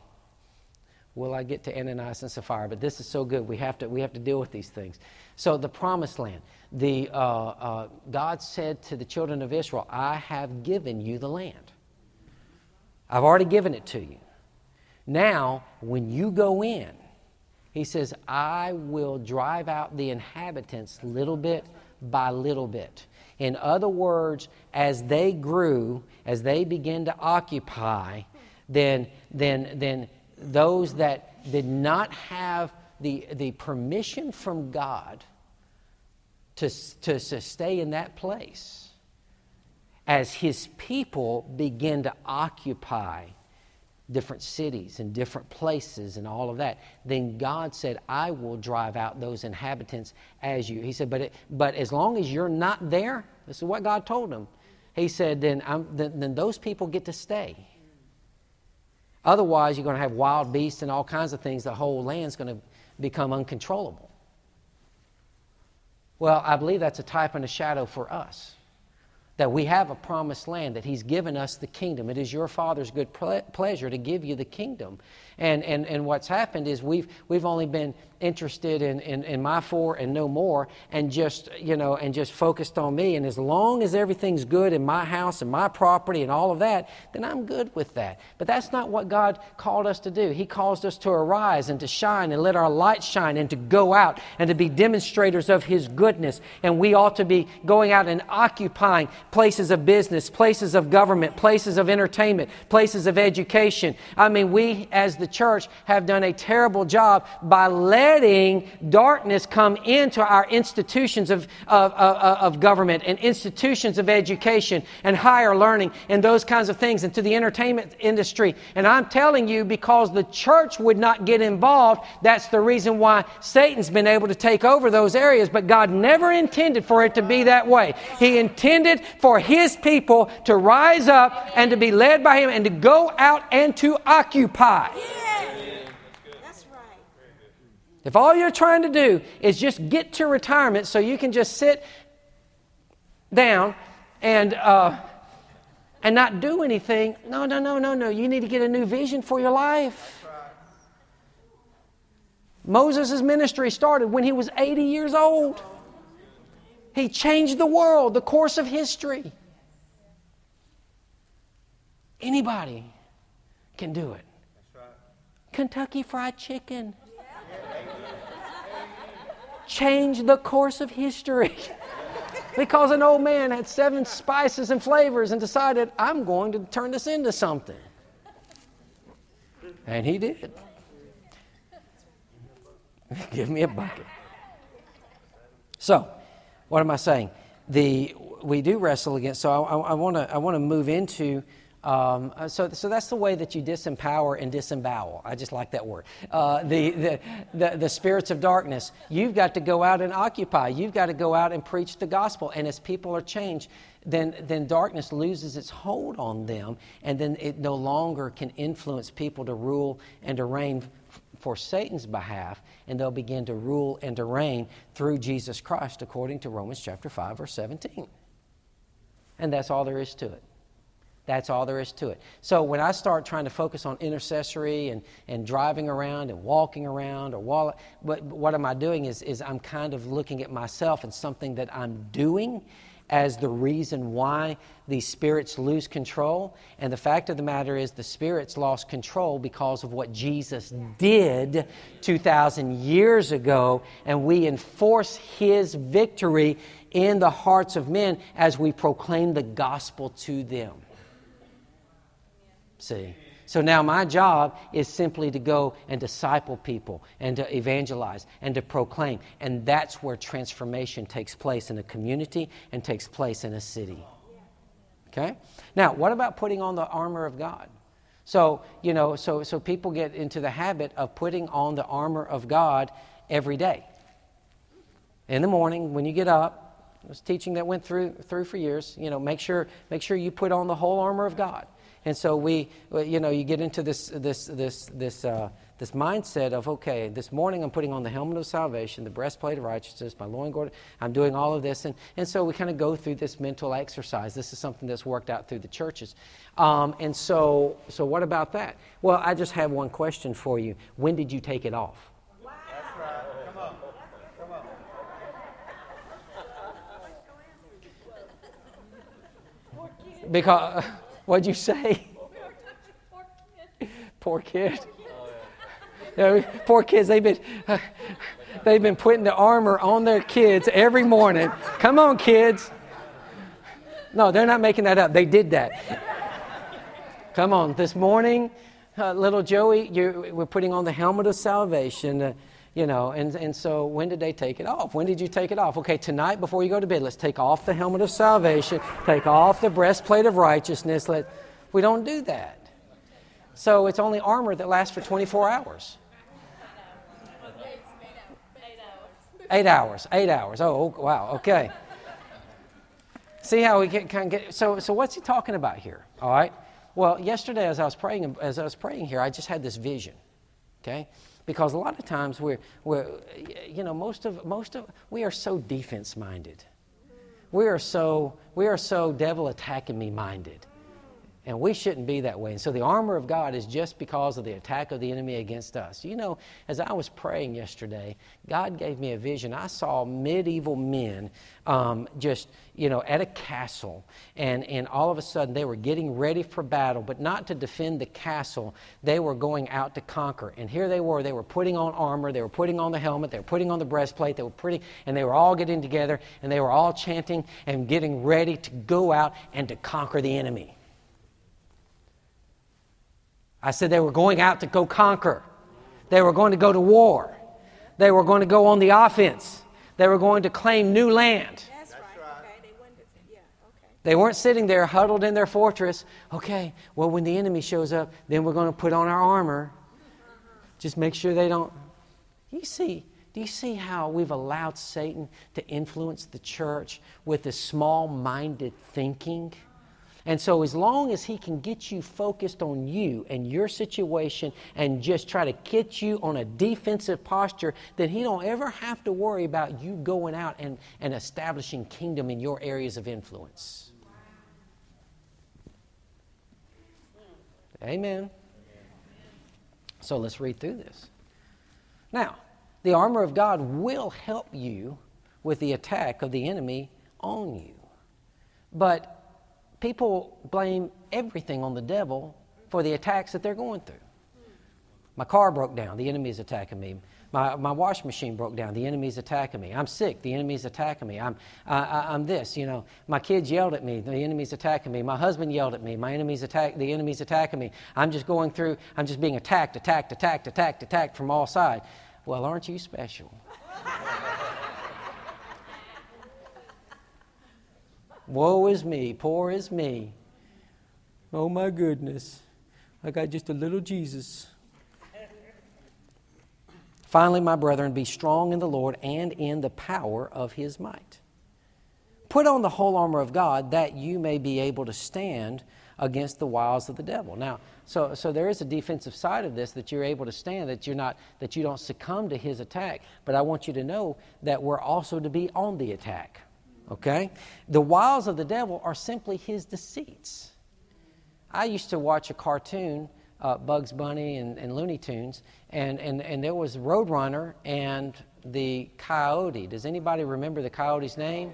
Speaker 2: will I get to Ananias and Sapphira? But this is so good. We have to we have to deal with these things. So the promised land, the uh, uh, God said to the children of Israel, I have given you the land. I've already given it to you. Now, when you go in, He says, I will drive out the inhabitants little bit by little bit. In other words, as they grew, as they began to occupy, then then then those that did not have the, the permission from God to, to, to stay in that place, as His people begin to occupy different cities and different places and all of that, then God said, I will drive out those inhabitants as you. He said, but it, but as long as you're not there, this is what God told them. He said, then, I'm, then, then those people get to stay. Otherwise, you're going to have wild beasts and all kinds of things. The whole land's going to become uncontrollable. Well, I believe that's a type and a shadow for us. That we have a promised land, that He's given us the kingdom. It is your Father's good ple- pleasure to give you the kingdom. And and and what's happened is we've we've only been interested in, in, in my four and no more, and just, you know, and just focused on me. And as long as everything's good in my house and my property and all of that, then I'm good with that. But that's not what God called us to do. He calls us to arise and to shine and let our light shine and to go out and to be demonstrators of His goodness. And we ought to be going out and occupying places of business, places of government, places of entertainment, places of education. I mean, we as the church have done a terrible job by letting darkness come into our institutions of, of, of, of government and institutions of education and higher learning and those kinds of things, and to the entertainment industry. And I'm telling you, because the church would not get involved, that's the reason why Satan's been able to take over those areas. But God never intended for it to be that way. He intended for His people to rise up and to be led by Him and to go out and to occupy.
Speaker 3: That's right.
Speaker 2: If all you're trying to do is just get to retirement so you can just sit down and uh, and not do anything, no, no, no, no, no. You need to get a new vision for your life. Moses' ministry started when he was eighty years old. He changed the world, the course of history. Anybody can do it. Kentucky Fried Chicken changed the course of history because an old man had seven spices and flavors and decided, I'm going to turn this into something. And he did. Give me a bucket. So, what am I saying? The we do wrestle against. So I want to I want to move into. Um, so so that's the way that you disempower and disembowel. I just like that word. Uh, the, the the the spirits of darkness. You've got to go out and occupy. You've got to go out and preach the gospel. And as people are changed, then then darkness loses its hold on them, and then it no longer can influence people to rule and to reign for Satan's behalf, and they'll begin to rule and to reign through Jesus Christ, according to Romans chapter five, verse seventeen. And that's all there is to it. That's all there is to it. So when I start trying to focus on intercessory and, and driving around and walking around, or wall, what, what am I doing is, is I'm kind of looking at myself and something that I'm doing as the reason why these spirits lose control. And the fact of the matter is the spirits lost control because of what Jesus did two thousand years ago, and we enforce His victory in the hearts of men as we proclaim the gospel to them. See? So now my job is simply to go and disciple people and to evangelize and to proclaim. And that's where transformation takes place in a community and takes place in a city. Okay? Now, what about putting on the armor of God? So, you know, so so people get into the habit of putting on the armor of God every day. In the morning, when you get up, it was teaching that went through through for years, you know, make sure make sure you put on the whole armor of God. And so we, you know, you get into this this this this uh, this mindset of, okay, this morning I'm putting on the helmet of salvation, the breastplate of righteousness, my loin-girded. I'm doing all of this, and and so we kind of go through this mental exercise. This is something that's worked out through the churches. Um, and so so what about that? Well, I just have one question for you. When did you take it off?
Speaker 5: Wow. That's right. Come on. Come on.
Speaker 2: Because. What'd you say? Poor kid. Yeah, poor kids. They've been uh, they've been putting the armor on their kids every morning. Come on, kids. No, they're not making that up. They did that. Come on. This morning, uh, little Joey, you, we're putting on the helmet of salvation. Uh, You know, and, and so when did they take it off? When did you take it off? Okay, tonight before you go to bed, let's take off the helmet of salvation, take off the breastplate of righteousness. Let, we don't do that. So it's only armor that lasts for twenty-four hours. Eight hours. Eight hours. Oh, wow. Okay. See how we get, kind of get. So, so what's he talking about here? All right. Well, yesterday as I was praying, as I was praying here, I just had this vision. Okay. Because a lot of times we're, we're, you know, most of most of we are so defense minded. We are so we are so devil attacking me minded. And we shouldn't be that way. And so the armor of God is just because of the attack of the enemy against us. You know, as I was praying yesterday, God gave me a vision. I saw medieval men um, just, you know, at a castle. And, and all of a sudden they were getting ready for battle, but not to defend the castle. They were going out to conquer. And here they were. They were putting on armor. They were putting on the helmet. They were putting on the breastplate. They were putting, and they were all getting together. And they were all chanting and getting ready to go out and to conquer the enemy. I said they were going out to go conquer. They were going to go to war. They were going to go on the offense. They were going to claim new land.
Speaker 3: That's right. Okay. They wouldn't, yeah, okay.
Speaker 2: They weren't sitting there huddled in their fortress. Okay, well, when the enemy shows up, then we're going to put on our armor. Just make sure they don't. You see, do you see how we've allowed Satan to influence the church with this small-minded thinking? And so as long as he can get you focused on you and your situation and just try to get you on a defensive posture, then he don't ever have to worry about you going out and, and establishing kingdom in your areas of influence. Amen. So let's read through this. Now, the armor of God will help you with the attack of the enemy on you. But people blame everything on the devil for the attacks that they're going through. My car broke down, the enemy's attacking me. My my wash machine broke down, the enemy's attacking me. I'm sick, the enemy's attacking me. I'm uh, I'm this, you know. My kids yelled at me, the enemy's attacking me. My husband yelled at me, my enemy's attack, the enemy's attacking me. I'm just going through, I'm just being attacked, attacked, attacked, attacked, attacked from all sides. Well, aren't you special? Woe is me, poor is me. Oh my goodness, I got just a little Jesus. Finally, my brethren, be strong in the Lord and in the power of His might. Put on the whole armor of God that you may be able to stand against the wiles of the devil. Now, so so there is a defensive side of this, that you're able to stand, that you're not that you don't succumb to his attack. But I want you to know that we're also to be on the attack. Okay? The wiles of the devil are simply his deceits. I used to watch a cartoon, uh, Bugs Bunny and, and Looney Tunes, and, and, and there was Roadrunner and the coyote. Does anybody remember the coyote's name?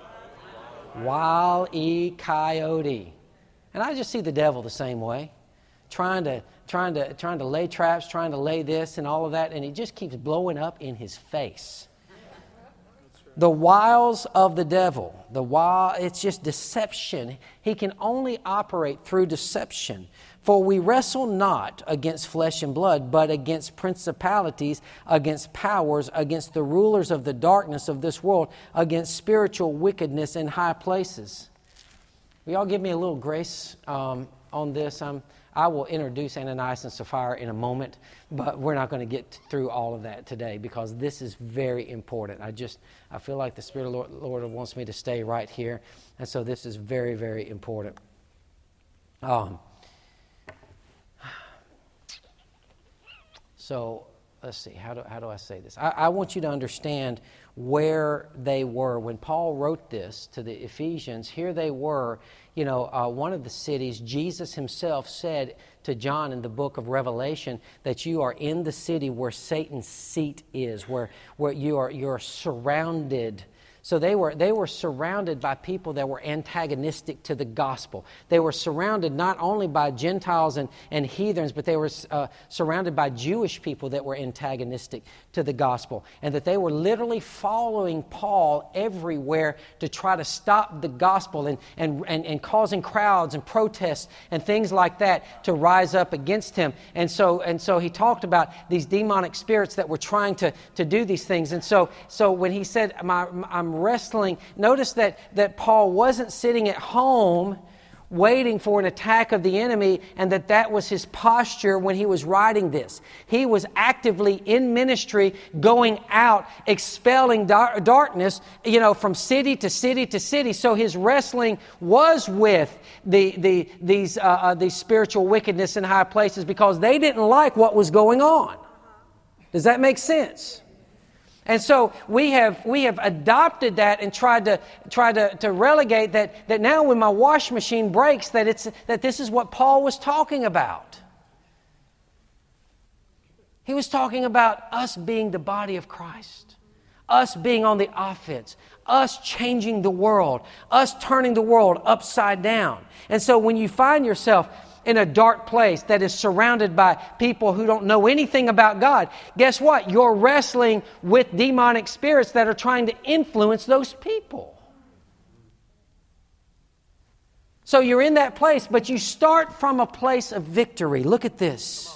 Speaker 2: Wile E. Coyote. And I just see the devil the same way, trying to, trying to, trying to lay traps, trying to lay this and all of that, and he just keeps blowing up in his face. The wiles of the devil, the wile, it's just deception. He can only operate through deception. For we wrestle not against flesh and blood, but against principalities, against powers, against the rulers of the darkness of this world, against spiritual wickedness in high places. Will y'all give me a little grace um, on this? I'm, I will introduce Ananias and Sapphira in a moment, but we're not going to get through all of that today because this is very important. I just, I feel like the Spirit of the Lord, Lord wants me to stay right here, and so this is very, very important. Um, so let's see, how do, how do I say this? I, I want you to understand where they were. When Paul wrote this to the Ephesians, here they were, you know, uh, one of the cities. Jesus himself said to John in the book of Revelation that you are in the city where Satan's seat is, where, where you are you're surrounded. So they were they were surrounded by people that were antagonistic to the gospel. They were surrounded not only by Gentiles and, and heathens, but they were uh, surrounded by Jewish people that were antagonistic to the gospel. And that they were literally following Paul everywhere to try to stop the gospel and, and, and, and causing crowds and protests and things like that to rise up against him. And so and so he talked about these demonic spirits that were trying to, to do these things. And so so when he said, my, I'm wrestling, notice that, that Paul wasn't sitting at home waiting for an attack of the enemy, and that that was his posture when he was writing this. He was actively in ministry, going out, expelling dar- darkness, you know, from city to city to city. So his wrestling was with the, the these uh, uh, these spiritual wickedness in high places because they didn't like what was going on. Does that make sense? And so we have we have adopted that and tried to try to, to relegate that, that now when my wash machine breaks, that it's that this is what Paul was talking about. He was talking about us being the body of Christ, us being on the offense, us changing the world, us turning the world upside down. And so when you find yourself in a dark place that is surrounded by people who don't know anything about God, guess what? You're wrestling with demonic spirits that are trying to influence those people. So you're in that place, but you start from a place of victory. Look at this.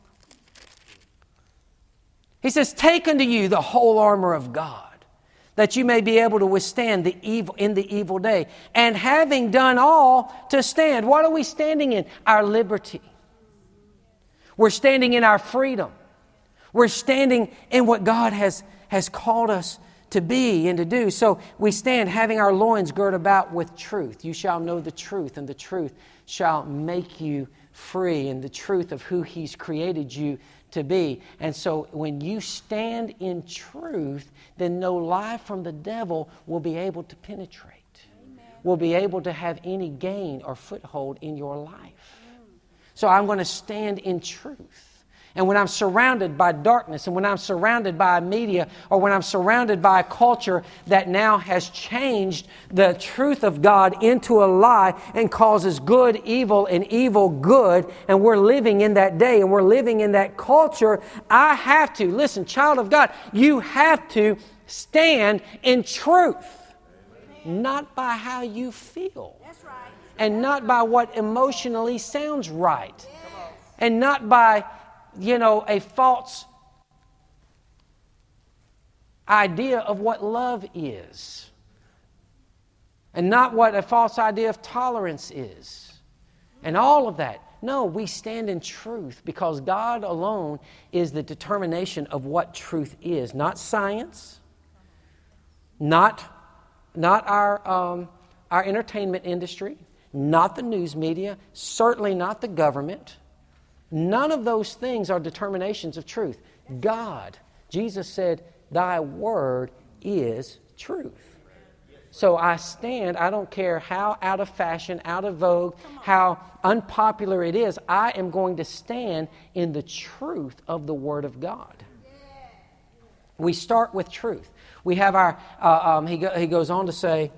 Speaker 2: He says, take unto you the whole armor of God, that you may be able to withstand the evil in the evil day. And having done all, to stand. What are we standing in? Our liberty. We're standing in our freedom. We're standing in what God has, has called us to be and to do. So we stand having our loins girt about with truth. You shall know the truth, and the truth shall make you free, and the truth of who He's created you to be. And so when you stand in truth, then no lie from the devil will be able to penetrate. Amen. Will be able to have any gain or foothold in your life. So I'm going to stand in truth. And when I'm surrounded by darkness, and when I'm surrounded by media, or when I'm surrounded by a culture that now has changed the truth of God into a lie and causes good evil and evil good, and we're living in that day and we're living in that culture, I have to, listen, child of God, you have to stand in truth. Not by how you feel. And not by what emotionally sounds right. And not by, you know, a false idea of what love is. And not what a false idea of tolerance is. And all of that. No, we stand in truth because God alone is the determination of what truth is. Not science. Not, not our, um, our entertainment industry. Not the news media. Certainly not the government. None of those things are determinations of truth. God, Jesus said, thy word is truth. So I stand, I don't care how out of fashion, out of vogue, how unpopular it is, I am going to stand in the truth of the word of God. We start with truth. We have our, uh, um, he, go, he goes on to say,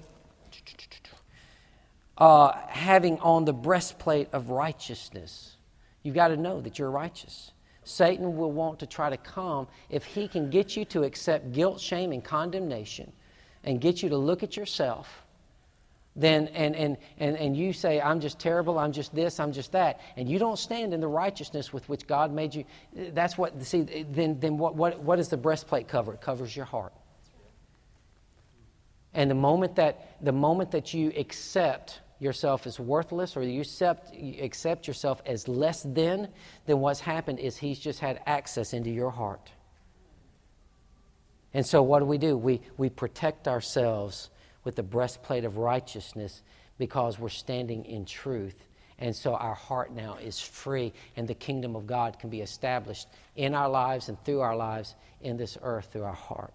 Speaker 2: uh, having on the breastplate of righteousness. You've got to know that you're righteous. Satan will want to try to come if he can get you to accept guilt, shame, and condemnation and get you to look at yourself. Then and, and, and, and you say, I'm just terrible, I'm just this, I'm just that. And you don't stand in the righteousness with which God made you. That's what, see, then, then what, what, what does the breastplate cover? It covers your heart. And the moment that the moment that you accept yourself as worthless, or you accept, you accept yourself as less than, then what's happened is he's just had access into your heart. And so what do we do? We, we protect ourselves with the breastplate of righteousness because we're standing in truth. And so our heart now is free, and the kingdom of God can be established in our lives and through our lives in this earth through our heart.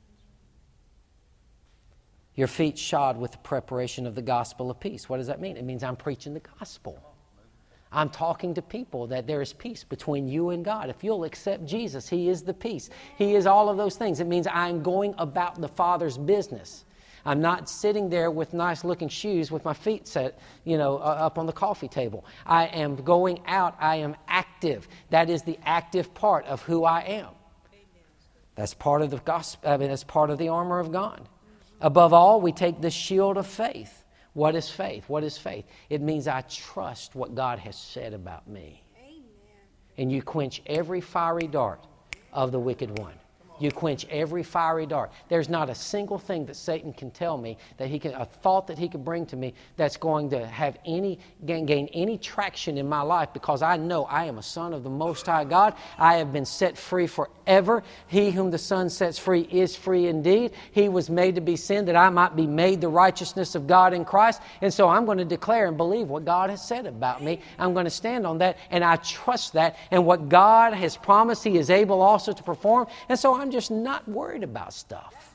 Speaker 2: Your feet shod with the preparation of the gospel of peace. What does that mean? It means I'm preaching the gospel. I'm talking to people that there is peace between you and God. If you'll accept Jesus, He is the peace. He is all of those things. It means I'm going about the Father's business. I'm not sitting there with nice looking shoes with my feet set, you know, uh, up on the coffee table. I am going out. I am active. That is the active part of who I am. That's part of the gospel. I mean, that's part of the armor of God. Above all, we take the shield of faith. What is faith? What is faith? It means I trust what God has said about me. Amen. And you quench every fiery dart of the wicked one. You quench every fiery dart. There's not a single thing that Satan can tell me, that he can, a thought that he can bring to me that's going to have any gain, gain any traction in my life, because I know I am a son of the Most High God. I have been set free forever. He whom the Son sets free is free indeed. He was made to be sin that I might be made the righteousness of God in Christ. And so I'm going to declare and believe what God has said about me. I'm going to stand on that, and I trust that. And what God has promised, He is able also to perform. And so I'm I'm just not worried about stuff.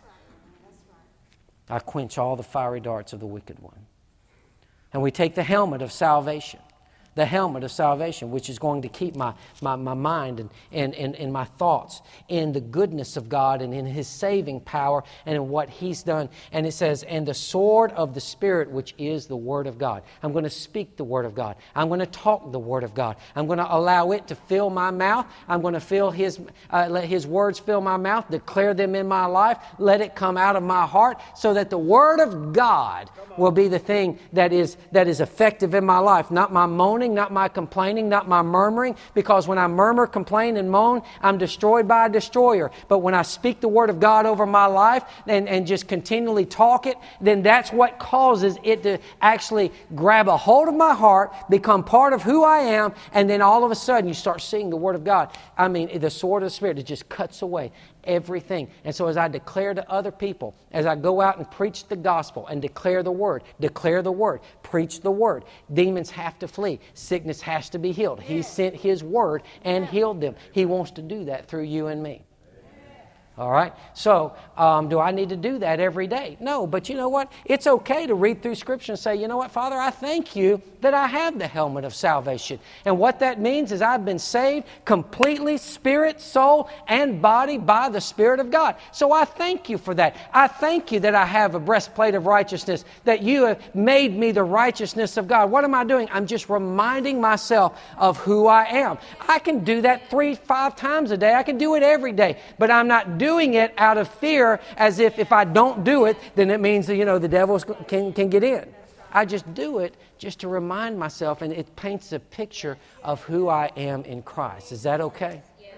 Speaker 2: I quench all the fiery darts of the wicked one. And we take the helmet of salvation. The helmet of salvation, which is going to keep my, my, my mind and, and, and, and my thoughts in the goodness of God and in His saving power and in what He's done. And it says, and the sword of the Spirit, which is the Word of God. I'm going to speak the Word of God. I'm going to talk the Word of God. I'm going to allow it to fill my mouth. I'm going to fill His, uh, let His words fill my mouth, declare them in my life, let it come out of my heart so that the Word of God will be the thing that is, that is effective in my life. Not my moaning, not my complaining, not my murmuring, because when I murmur, complain, and moan, I'm destroyed by a destroyer. But when I speak the Word of God over my life and, and just continually talk it, then that's what causes it to actually grab a hold of my heart, become part of who I am, and then all of a sudden you start seeing the Word of God. I mean, the sword of the Spirit, it just cuts away everything. And so as I declare to other people, as I go out and preach the gospel and declare the word, declare the word, preach the word, demons have to flee. Sickness has to be healed. He sent His word and healed them. He wants to do that through you and me. All right? So, um, do I need to do that every day? No, but you know what? It's okay to read through Scripture and say, you know what, Father, I thank you that I have the helmet of salvation. And what that means is I've been saved completely, spirit, soul, and body by the Spirit of God. So I thank you for that. I thank you that I have a breastplate of righteousness, that you have made me the righteousness of God. What am I doing? I'm just reminding myself of who I am. I can do that three, five times a day. I can do it every day, but I'm not doing doing it out of fear, as if if I don't do it, then it means that, you know, the devil can, can get in. I just do it just to remind myself, and it paints a picture of who I am in Christ. Is that okay? Yes.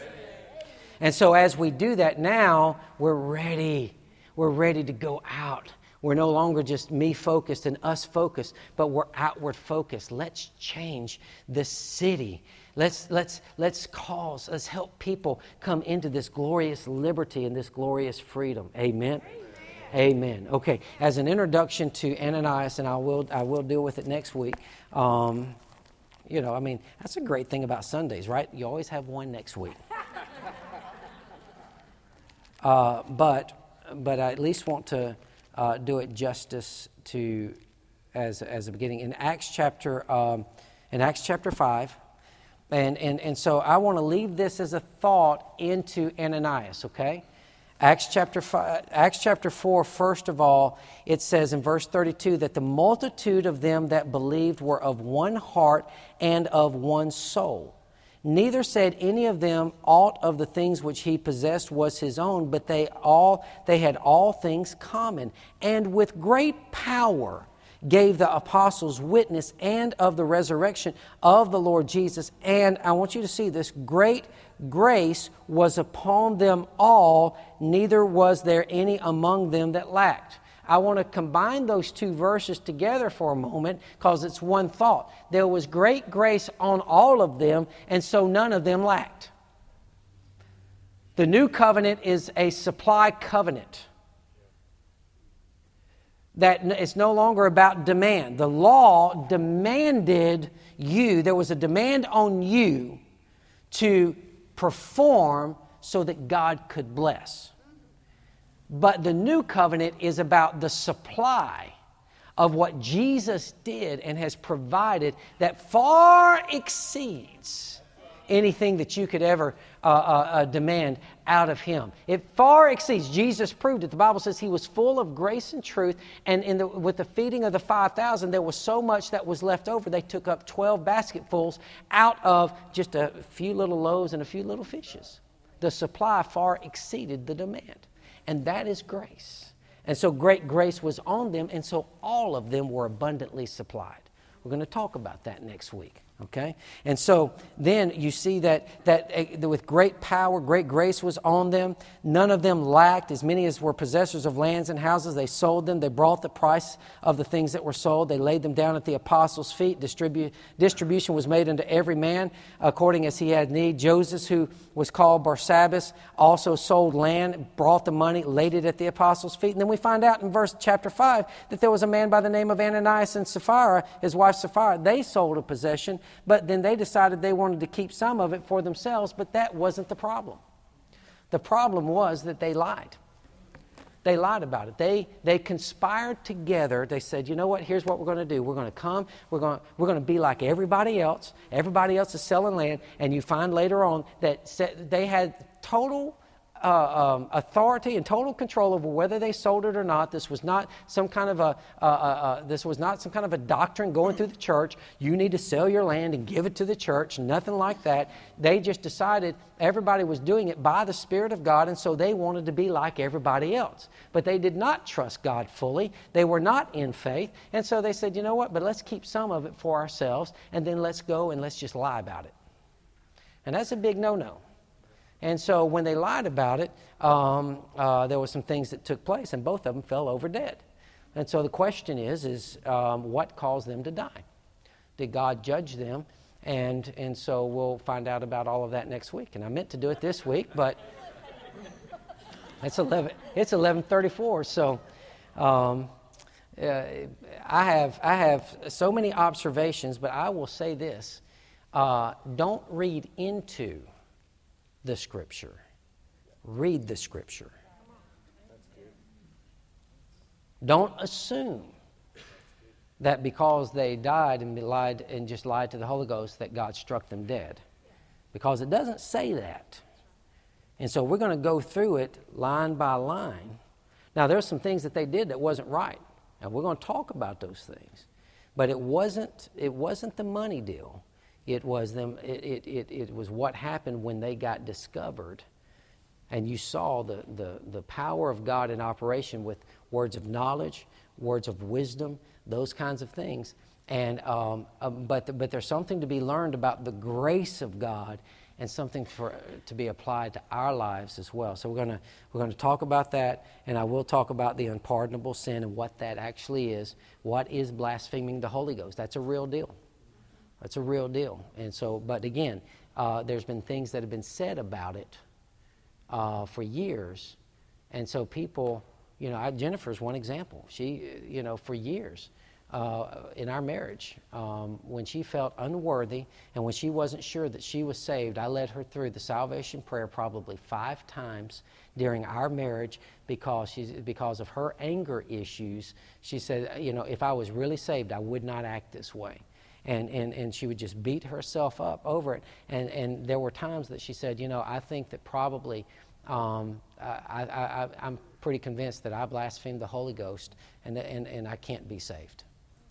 Speaker 2: And so as we do that now, we're ready. We're ready to go out. We're no longer just me focused and us focused, but we're outward focused. Let's change the city. Let's let's let's cause, let's help people come into this glorious liberty and this glorious freedom. Amen. Amen. Amen. Okay. As an introduction to Ananias, and I will I will deal with it next week. Um, you know, I mean, that's a great thing about Sundays, right? You always have one next week. Uh, but but I at least want to uh, do it justice to as as a beginning in Acts chapter um, in Acts chapter five. And, and and so I want to leave this as a thought into Ananias, okay? Acts chapter five, Acts chapter four, first of all, it says in verse thirty-two that the multitude of them that believed were of one heart and of one soul. Neither said any of them aught of the things which he possessed was his own, but they all they had all things common, and with great power gave the apostles witness and of the resurrection of the Lord Jesus. And I want you to see this, great grace was upon them all, neither was there any among them that lacked. I want to combine those two verses together for a moment because it's one thought. There was great grace on all of them, and so none of them lacked. The new covenant is a supply covenant. That it's no longer about demand. The law demanded you, there was a demand on you to perform so that God could bless. But the new covenant is about the supply of what Jesus did and has provided that far exceeds anything that you could ever uh, uh, uh, demand out of Him. It far exceeds. Jesus proved it. The Bible says He was full of grace and truth, and in the, with the feeding of the five thousand, there was so much that was left over, they took up twelve basketfuls out of just a few little loaves and a few little fishes. The supply far exceeded the demand, and that is grace. And so great grace was on them, and so all of them were abundantly supplied. We're going to talk about that next week. Okay? And so then you see that, that uh, with great power, great grace was on them. None of them lacked. As many as were possessors of lands and houses, they sold them. They brought the price of the things that were sold. They laid them down at the apostles' feet. Distribu- distribution was made unto every man according as he had need. Joseph, who was called Barsabbas, also sold land, brought the money, laid it at the apostles' feet. And then we find out in verse chapter five that there was a man by the name of Ananias and Sapphira, his wife Sapphira. They sold a possession, but then they decided they wanted to keep some of it for themselves, but that wasn't the problem. The problem was that they lied. They lied about it. They they conspired together. They said, you know what, here's what we're going to do. We're going to come, we're going, we're going to be like everybody else. Everybody else is selling land. And you find later on that they had total uh, um, authority and total control over whether they sold it or not. This was not some kind of a uh, uh, uh, this was not some kind of a doctrine going through the church. You need to sell your land and give it to the church. Nothing like that. They just decided everybody was doing it by the Spirit of God, and so they wanted to be like everybody else. But they did not trust God fully. They were not in faith, and so they said, you know what, but let's keep some of it for ourselves, and then let's go and let's just lie about it. And that's a big no-no. And so when they lied about it, um, uh, there were some things that took place, and both of them fell over dead. And so the question is, is um, what caused them to die? Did God judge them? And and so we'll find out about all of that next week. And I meant to do it this week, but it's eleven. It's eleven thirty-four. So um, uh, I have I have so many observations, but I will say this: uh, don't read into the Scripture. Read the Scripture. Don't assume that because they died and lied and just lied to the Holy Ghost that God struck them dead. Because it doesn't say that. And so we're going to go through it line by line. Now there's some things that they did that wasn't right. And we're going to talk about those things. But it wasn't it wasn't the money deal. It was them it it, it, it was what happened when they got discovered. And you saw the, the, the power of God in operation with words of knowledge, words of wisdom, those kinds of things. And um, um, but the, but there's something to be learned about the grace of God, and something for to be applied to our lives as well. So we're gonna we're gonna talk about that, and I will talk about the unpardonable sin and what that actually is. What is blaspheming the Holy Ghost? That's a real deal. That's a real deal. And so, but again, uh, there's been things that have been said about it uh, for years, and so people. You know, I, Jennifer's one example. She, you know, for years uh, in our marriage, um, when she felt unworthy and when she wasn't sure that she was saved, I led her through the salvation prayer probably five times during our marriage because she's because of her anger issues. She said, you know, if I was really saved, I would not act this way. And, and, and she would just beat herself up over it. And, and there were times that she said, you know, I think that probably um, I, I, I, I'm pretty convinced that I blasphemed the Holy Ghost and, and, and I can't be saved.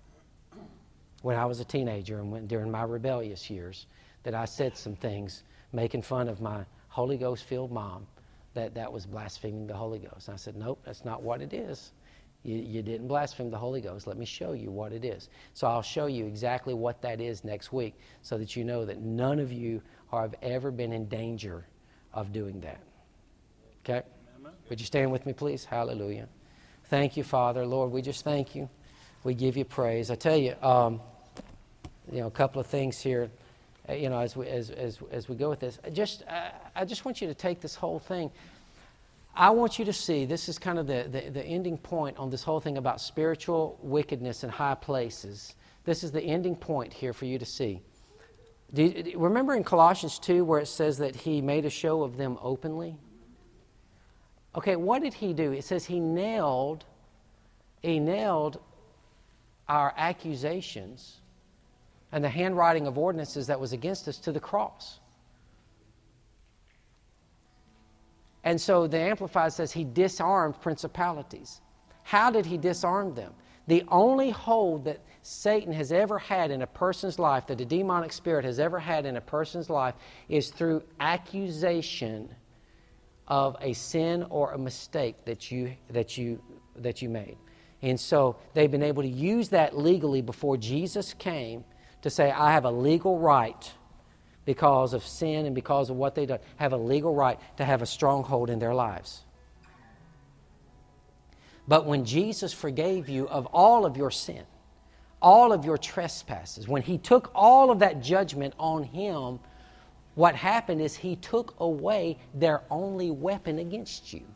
Speaker 2: When I was a teenager and when, during my rebellious years, that I said some things making fun of my Holy Ghost-filled mom, that that was blaspheming the Holy Ghost. And I said, nope, that's not what it is. You, you didn't blaspheme the Holy Ghost. Let me show you what it is. So I'll show you exactly what that is next week so that you know that none of you have ever been in danger of doing that. Okay? Would you stand with me, please? Hallelujah. Thank you, Father. Lord, we just thank you. We give you praise. I tell you, um, you know, a couple of things here, uh, you know, as we as as as we go with this. I just uh, I just want you to take this whole thing. I want you to see, this is kind of the, the, the ending point on this whole thing about spiritual wickedness in high places. This is the ending point here for you to see. Do you, do you remember in Colossians two where it says that he made a show of them openly? Okay, what did he do? It says he nailed, he nailed our accusations and the handwriting of ordinances that was against us to the cross. And so the Amplified says he disarmed principalities. How did he disarm them? The only hold that Satan has ever had in a person's life, that a demonic spirit has ever had in a person's life, is through accusation of a sin or a mistake that you that you that you made. And so they've been able to use that legally before Jesus came to say, I have a legal right, because of sin and because of what they've done, have a legal right to have a stronghold in their lives. But when Jesus forgave you of all of your sin, all of your trespasses, when he took all of that judgment on him, what happened is he took away their only weapon against you.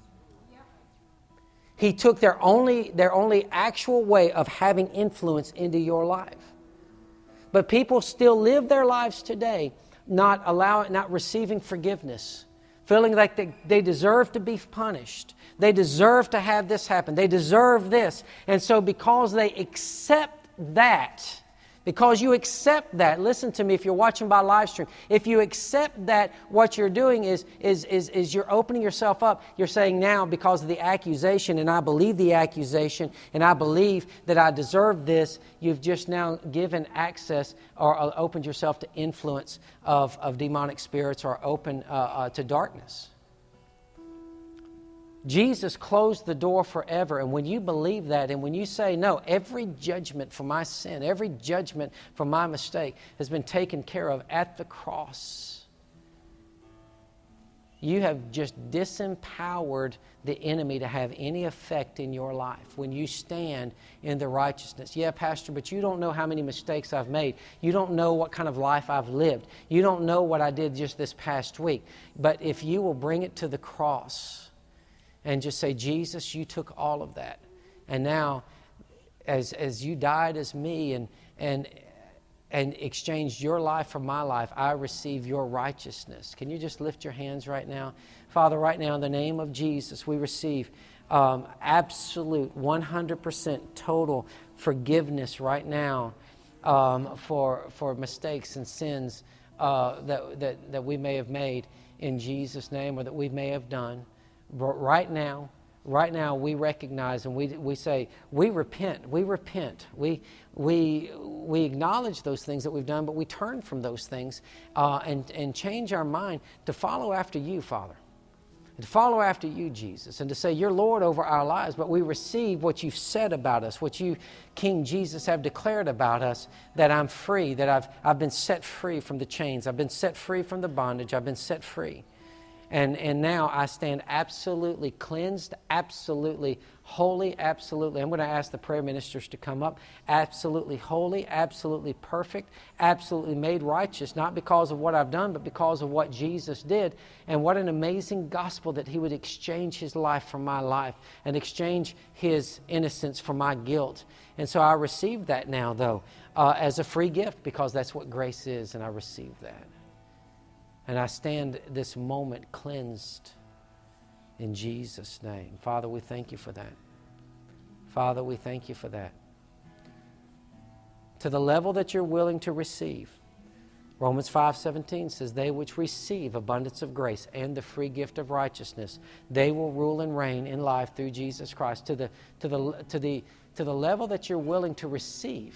Speaker 2: He took their only, their only actual way of having influence into your life. But people still live their lives today not allowing, not receiving forgiveness, feeling like they, they deserve to be punished. They deserve to have this happen. They deserve this. And so because they accept that, because you accept that, listen to me if you're watching by live stream, if you accept that what you're doing is, is, is, is you're opening yourself up, you're saying now because of the accusation, and I believe the accusation, and I believe that I deserve this, you've just now given access or uh, opened yourself to influence of, of demonic spirits or open uh, uh, to darkness. Jesus closed the door forever, and when you believe that and when you say, no, every judgment for my sin, every judgment for my mistake has been taken care of at the cross, you have just disempowered the enemy to have any effect in your life when you stand in the righteousness. Yeah, Pastor, but you don't know how many mistakes I've made. You don't know what kind of life I've lived. You don't know what I did just this past week. But if you will bring it to the cross and just say, Jesus, you took all of that. And now, as as you died as me and and and exchanged your life for my life, I receive your righteousness. Can you just lift your hands right now? Father, right now, in the name of Jesus, we receive um, absolute one hundred percent total forgiveness right now um, for, for mistakes and sins uh, that, that, that we may have made in Jesus' name or that we may have done. But right now, right now we recognize and we we say, we repent, we repent. We we we acknowledge those things that we've done, but we turn from those things uh, and, and change our mind to follow after you, Father. To follow after you, Jesus, and to say, you're Lord over our lives, but we receive what you've said about us, what you, King Jesus, have declared about us, that I'm free, that I've I've been set free from the chains, I've been set free from the bondage, I've been set free. And and now I stand absolutely cleansed, absolutely holy, absolutely. I'm going to ask the prayer ministers to come up. Absolutely holy, absolutely perfect, absolutely made righteous, not because of what I've done, but because of what Jesus did. And what an amazing gospel that he would exchange his life for my life and exchange his innocence for my guilt. And so I receive that now, though, uh, as a free gift, because that's what grace is, and I receive that. And I stand this moment cleansed in Jesus' name. Father, we thank you for that. Father, we thank you for that. To the level that you're willing to receive. Romans five seventeen says, they which receive abundance of grace and the free gift of righteousness, they will rule and reign in life through Jesus Christ. To the, to the, to the, to the level that you're willing to receive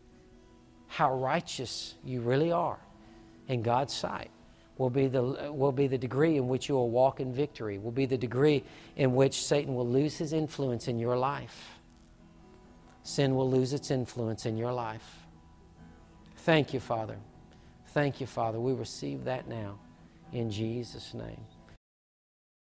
Speaker 2: how righteous you really are in God's sight. Will be the will be the degree in which you will walk in victory, will be the degree in which Satan will lose his influence in your life. Sin will lose its influence in your life. Thank you, Father. Thank you, Father. We receive that now in Jesus' name.